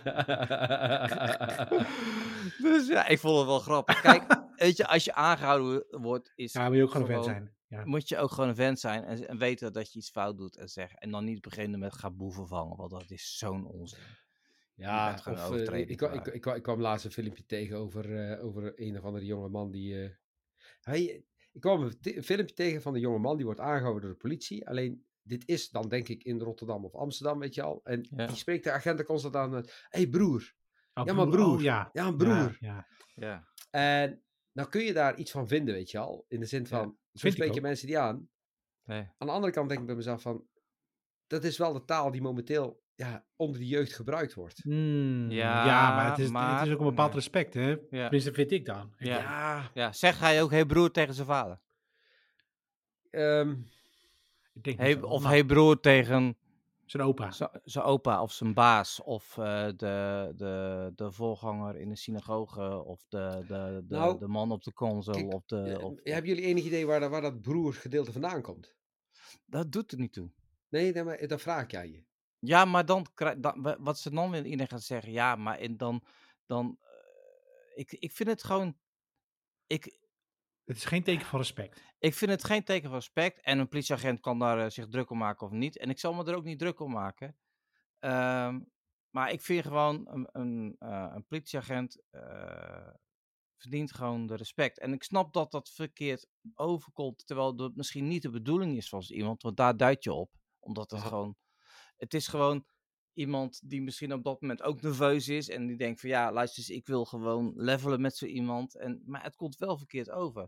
Dus ja, ik vond het wel grappig. Kijk, weet je, als je aangehouden wordt, is Ja, moet je ook gewoon een gewoon- vent zijn. Ja. moet je ook gewoon een vent zijn en, en weten dat je iets fout doet en zeggen. En dan niet beginnen met ga boeven vangen, want dat is zo'n onzin. Je Ja, bent gewoon of, een uh, overtreding ik, ik, ik, gemaakt. ik, ik kwam laatst een filmpje tegen over, uh, over een of andere jonge man die... Uh, hij, ik kwam een, te- een filmpje tegen van een jonge man die wordt aangehouden door de politie. Alleen, dit is dan denk ik in Rotterdam of Amsterdam, weet je al. En Ja. die spreekt de agenten constant aan met... Hé hey, broer. Oh, Ja, maar broer. Oh, ja. Ja, een broer. Ja, ja. Ja. En nou kun je daar iets van vinden, weet je al. In de zin van, zo vind ik spreek je ook. mensen die aan. Nee. Aan de andere kant denk ik bij mezelf van... Dat is wel de taal die momenteel ja, onder de jeugd gebruikt wordt. Hmm, Ja, ja, maar het is, maar- het is ook een bepaald ja. respect, hè? Ja. Tenminste, vind ik dan. Ik- Ja. Ja, Ja, zegt hij ook hey broer tegen zijn vader? ehm, ik denk Hey, niet zo. of Maar hey broer tegen zijn opa. z- zijn opa of zijn baas of eh, de, de, de voorganger in de synagoge of de, de, de, Nou, de man op de console kijk, of de... eh, Of, of- hebben jullie enig idee waar, dat- waar dat broergedeelte vandaan komt? Dat doet er niet toe. Nee, nee, maar dan vraag ik aan je. Ja, maar dan, krijg- dan wa- wat ze dan weer iedereen gaan zeggen, ja, maar en dan, dan eh, ik, ik vind het gewoon, ik, Het is geen teken van respect. ik vind het geen teken van respect en een politieagent kan daar eh, zich druk om maken of niet. En ik zal me er ook niet druk om maken. Ehm, maar ik vind gewoon, een, een, eh, een politieagent eh, verdient gewoon de respect. En ik snap dat dat verkeerd overkomt, terwijl dat misschien niet de bedoeling is van zo iemand, want daar duid je op. Omdat het Ja. gewoon, het is gewoon iemand die misschien op dat moment ook nerveus is en die denkt van ja, luister eens, ik wil gewoon levelen met zo iemand. En, maar het komt wel verkeerd over.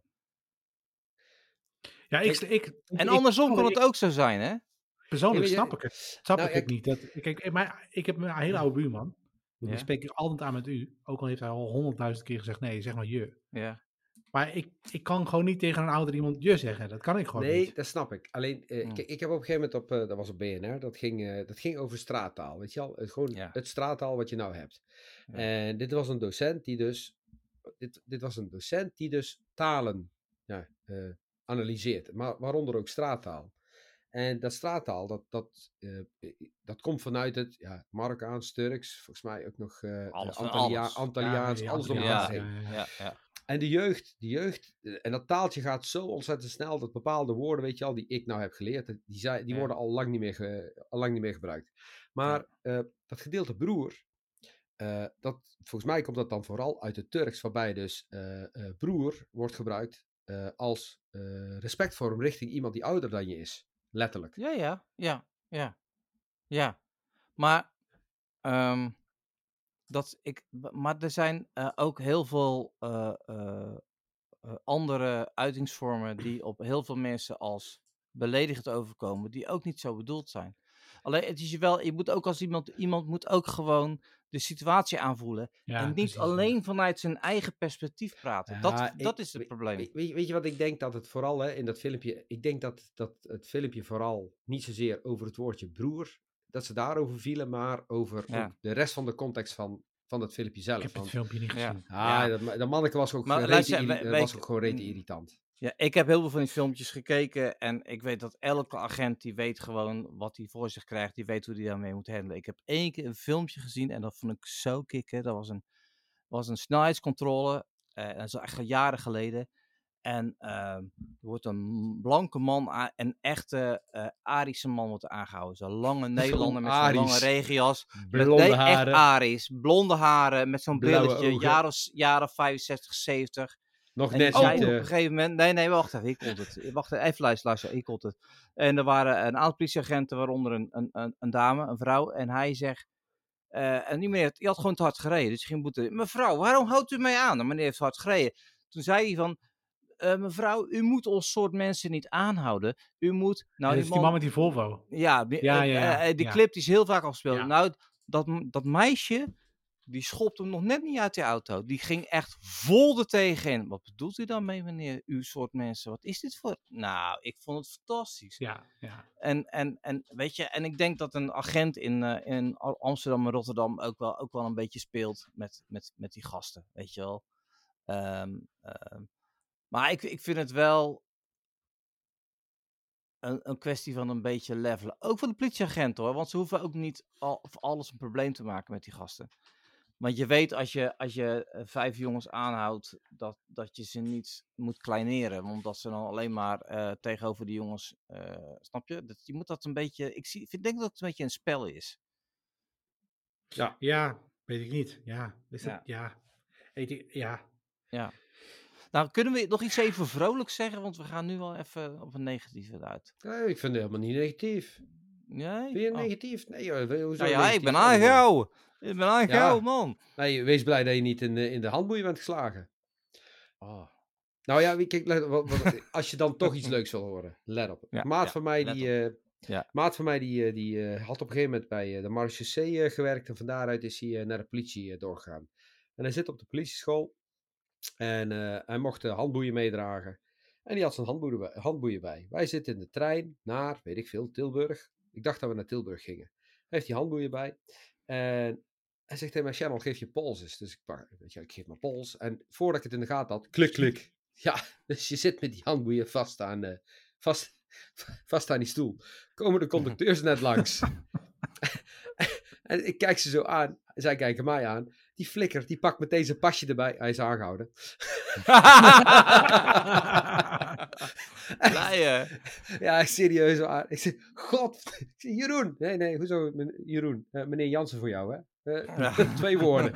Ja, ik, Kijk, ik, ik, En ik- andersom kan ik- het ook zo zijn, hè? Persoonlijk Ja, maar snap je- ik het. Snap Nou, ik het ik- niet. Dat, kijk, maar ik heb een hele oude buurman. Ja. Die spreek ik altijd aan met u. Ook al heeft hij al honderdduizend keer gezegd nee, zeg maar je. Ja. Maar ik, ik kan gewoon niet tegen een ouder iemand je zeggen. Dat kan ik gewoon Nee, niet. dat snap ik. Alleen, eh, Hmm. kijk, ik heb op een gegeven moment op, eh, dat was op B N R, dat ging, eh, dat ging over straattaal, weet je wel? Het, gewoon Ja. het straattaal wat je nou hebt. Ja. En dit was een docent die dus, dit, dit was een docent die dus talen ja, eh, analyseert, maar waaronder ook straattaal. En dat straattaal, dat, dat, eh, dat komt vanuit het ja, Marokkaans, Turks, volgens mij ook nog eh Alles van Antallia- alles. Antilliaans, Ja, alles door Antilliaans, elkaar Ja, heen. ja, ja, ja. En de jeugd, de jeugd, eh, en dat taaltje gaat zo ontzettend snel dat bepaalde woorden, weet je al, die ik nou heb geleerd, die, zei, die Ja. worden al lang niet meer, ge- al lang niet meer gebruikt. Maar eh, dat gedeelte broer, eh, dat, volgens mij komt dat dan vooral uit het Turks, waarbij dus eh, eh, broer wordt gebruikt eh, als eh, respectvorm richting iemand die ouder dan je is. Letterlijk. Ja, ja, ja, ja, ja. Maar, ehm, dat ik, w- maar er zijn eh, ook heel veel eh, eh, eh, andere uitingsvormen die op heel veel mensen als beledigend overkomen, die ook niet zo bedoeld zijn. Alleen, het is je wel, je moet ook als iemand, iemand moet ook gewoon de situatie aanvoelen Ja, en niet precies, ja. alleen vanuit zijn eigen perspectief praten. dat, Ja, dat ik- is het weet- probleem. Weet, weet je- weet je wat ik denk dat het vooral hè, in dat filmpje. Ik denk dat, dat het filmpje vooral niet zozeer over het woordje broer. Dat ze daarover vielen, maar over Ja. ook de rest van de context van, van dat filmpje zelf. Ik heb het Want, filmpje niet Ja. gezien. ah, Ja. dat, ma- dat manneke was ook, Maar rete luister, irri- wij- eh, wij- was ook gewoon rete mm. irritant. Ja, ik heb heel veel van die filmpjes gekeken en ik weet dat elke agent die weet gewoon wat hij voor zich krijgt, die weet hoe hij daarmee moet handelen. Ik heb één keer een filmpje gezien en dat vond ik zo kicken. Dat was een, was een snelheidscontrole, eh, en dat is echt al jaren geleden. En ehm, er wordt een blanke man, a- een echte eh Arische man wordt aangehouden. Zo'n lange Nederlander met zo'n Arisch. lange regenjas. Met, Blonde nee, haren. echt Arisch. Blonde haren, met zo'n Blauwe brilletje, ogen. jaren, jaren vijfenzestig, zeventig. Nog En die net zei niet. op eh, een gegeven moment... Nee, nee, wacht even, ik komt het. Wacht even, even luisteren, luisteren, ik komt het. En er waren een aantal politieagenten, waaronder een, een, een, een dame, een vrouw. En hij zegt... eh, en die meneer, die had gewoon te hard gereden. Dus hij ging boete. Mevrouw, waarom houdt u mij aan? De meneer heeft hard gereden. Toen zei hij van... eh, mevrouw, u moet ons soort mensen niet aanhouden. U moet... Nou, dat is die man met die Volvo. Ja, die- Ja, eh, ja, ja, eh, die ja. clip die is heel vaak afgespeeld. Ja. Nou, dat, dat meisje, die schopte hem nog net niet uit die auto. Die ging echt vol er tegenin. Wat bedoelt u dan mee, meneer? Uw soort mensen. Wat is dit voor... Nou, ik vond het fantastisch. Ja, ja. En, en, en weet je, en ik denk dat een agent in, eh, in Al- Amsterdam en Rotterdam ook wel, ook wel een beetje speelt met, met, met die gasten, weet je wel. Ehm, ehm, maar ik, ik vind het wel een, een kwestie van een beetje levelen. Ook voor de politieagenten hoor, want ze hoeven ook niet al, voor alles een probleem te maken met die gasten. Want je weet als je, als je eh, vijf jongens aanhoudt, dat, dat je ze niet moet kleineren. Omdat ze dan alleen maar eh, tegenover die jongens, eh, snap je? Dat, je moet dat een beetje, ik zie, ik denk dat het een beetje een spel is. ja. Ja, weet ik niet. Ja, is dat, Ja. ja. Weet ik, ja. Ja. Nou, kunnen we nog iets even vrolijks zeggen? Want we gaan nu wel even op een negatieve uit. Nee, ik vind het helemaal niet negatief. Nee? Vind je het Oh. negatief? Nee, joh, hoezo Nou ja, negatief? ik ben Allemaal. aangehouden. Ik ben aangehouden, Ja. man. Nee, wees blij dat je niet in de, in de handboeien bent geslagen. Oh. Nou ja, wie- kijk, let- wat- wat- als je dan toch iets leuks wil horen, let op. Ja, Een maat ja, van mij, let die, eh, Ja. Maat van mij die, eh, die eh, had op een gegeven moment bij eh, de marechaussee eh, gewerkt. En van daaruit is hij eh, naar de politie eh, doorgegaan. En hij zit op de politieschool. En eh, hij mocht de handboeien meedragen. En die had zijn handboeien bij, handboeien bij. Wij zitten in de trein naar, weet ik veel, Tilburg. Ik dacht dat we naar Tilburg gingen. Hij heeft die handboeien bij. En hij zegt tegen mij, Channel, geef je pols eens. Dus ik, pak, weet je, ik geef mijn pols. En voordat ik het in de gaten had, klik, klik. Ja, dus je zit met die handboeien vast aan, uh, vast, vast aan die stoel. Komen de conducteurs net langs. En ik kijk ze zo aan. Zij kijken mij aan. Die flikker, die pakt meteen zijn pasje erbij. Hij is aangehouden. Nee, uh. Ja, serieus waar. Ik zeg, god. Ik zeg, Jeroen. Nee, nee, hoezo men- Jeroen? Uh, meneer Jansen voor jou, hè? Uh, Ja. Twee woorden.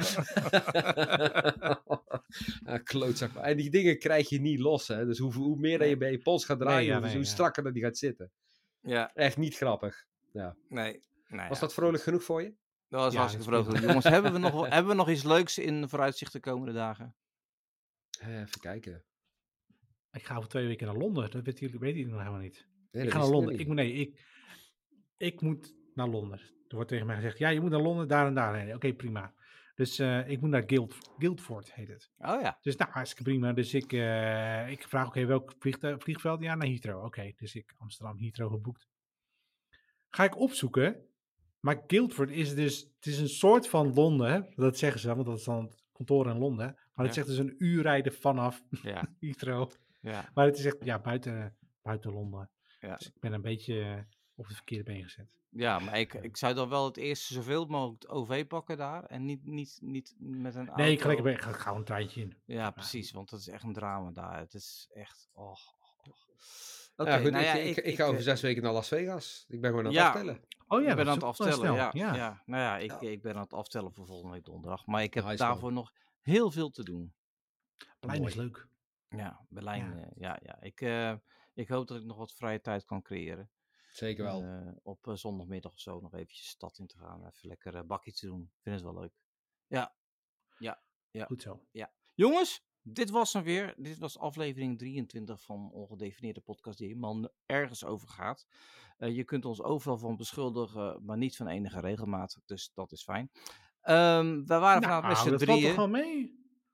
Ah, klootzak. En die dingen krijg je niet los, hè. Dus hoe, hoe meer dat je bij je pols gaat draaien, Nee, ja, hoe, nee, hoe ja. strakker dat die gaat zitten. Ja, Echt niet grappig. Ja. nee. Nou, Was ja. dat vrolijk genoeg voor je? Dat was Ja, hartstikke dat is vrolijk. Jongens, hebben we, nog, wel- hebben we nog iets leuks in vooruitzicht de komende dagen? Uh, even kijken. Ik ga over twee weken naar Londen. Dat weten jullie, weten jullie nog helemaal niet. Nee, ik dat ga naar wist Londen. nog Ik niet. moet, nee, ik, ik moet naar Londen. Er wordt tegen mij gezegd, ja, je moet naar Londen, daar en daar. Nee, Oké, okay, prima. Dus uh, ik moet naar Guild, Guildford, heet het. Oh ja. Dus nou, hartstikke prima. Dus ik, uh, ik vraag, oké, okay, welk vliegtuig, vliegveld? Ja, naar Heathrow. Oké, okay, dus ik Amsterdam Heathrow geboekt. Ga ik opzoeken. Maar Guildford is dus, het is een soort van Londen. Hè? Dat zeggen ze, want dat is dan het kantoor in Londen. Maar het Ja. zegt dus een uur rijden vanaf Ja. Heathrow. Ja. Maar het is echt, ja, buiten, buiten Londen. Ja. Dus ik ben een beetje uh, op het verkeerde been gezet. Ja, maar ik, ik zou dan wel het eerste zoveel mogelijk het O V pakken daar. En niet, niet, niet met een auto. Nee, ik ga, lekker, ik ga gauw een treintje in. Ja, precies. Want dat is echt een drama daar. Het is echt... Oh, oh, oh. Oké, Ja, goed, nou ja, ik, ik, ik, ik ga over eh, zes weken naar Las Vegas. Ik ben gewoon aan het ja. aftellen. Oh ja, ik ben dat aan het is ook wel aftellen, snel. ja, Ja. ja. Nou ja, ik, Ja. ik ben aan het aftellen voor volgende week donderdag. Maar ik heb Nice, daarvoor nog heel veel te doen. Plein is Mooi. leuk. Ja, Berlijn, Ja. ja, ja. ja. Ik, uh, ik hoop dat ik nog wat vrije tijd kan creëren. Zeker wel. Uh, op uh, zondagmiddag of zo nog eventjes de stad in te gaan. Even lekker uh, bakje te doen. Ik vind het wel leuk. Ja. Ja. Ja. Goed zo. Ja. Jongens, dit was hem weer. Dit was aflevering drieëntwintig van Ongedefinieerde Podcast die helemaal ergens over gaat. Uh, je kunt ons overal van beschuldigen, maar niet van enige regelmaat. Dus dat is fijn. Um, we waren vanavond met z'n dat valt drieën. toch wel mee?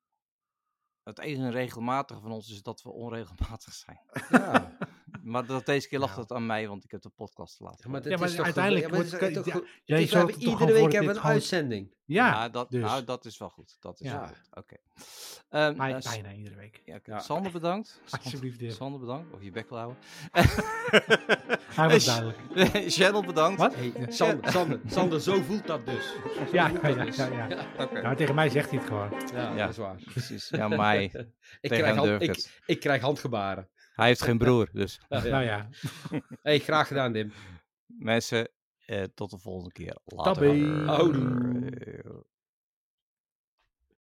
Het enige regelmatige van ons is dat we onregelmatig zijn. Ja. Maar dat, deze keer lag Nou. het aan mij, want ik heb de podcast te laten. Ja, maar, dit Ja, maar is toch uiteindelijk goed- ja, maar wordt- het is toch ja, goed- jij het is- we zorgt hebben er toch iedere gewoon week voor hebben we dat een dit gewoon- uitzending. Ja, Ja, dat, dus. nou, dat is wel goed. Dat is Ja. wel goed. Oké. Okay. Um, Bij- uh, S- bijna iedere week. ja, oké. Ja. Sander bedankt. Alsjeblieft, Dim. Sander bedankt. Of je bek wil houden. Hij was duidelijk. Channel bedankt. Wat? Hey, Sander, Sander, Sander, zo voelt dat dus. Zo Ja, voelt ja, dat ja, dus. ja, ja. Oké. Nou, tegen mij zegt hij het gewoon. Ja, Ja. dat is waar. Precies. Ja, mij. Ik Tegen krijg, hem hand, durf ik ik, het. ik krijg handgebaren. Hij heeft geen broer, dus. Ja, ja. Nou ja. Hey, graag gedaan, Dim. Mensen, eh, tot de volgende keer. Later. Tabé. Houdoe. Eh,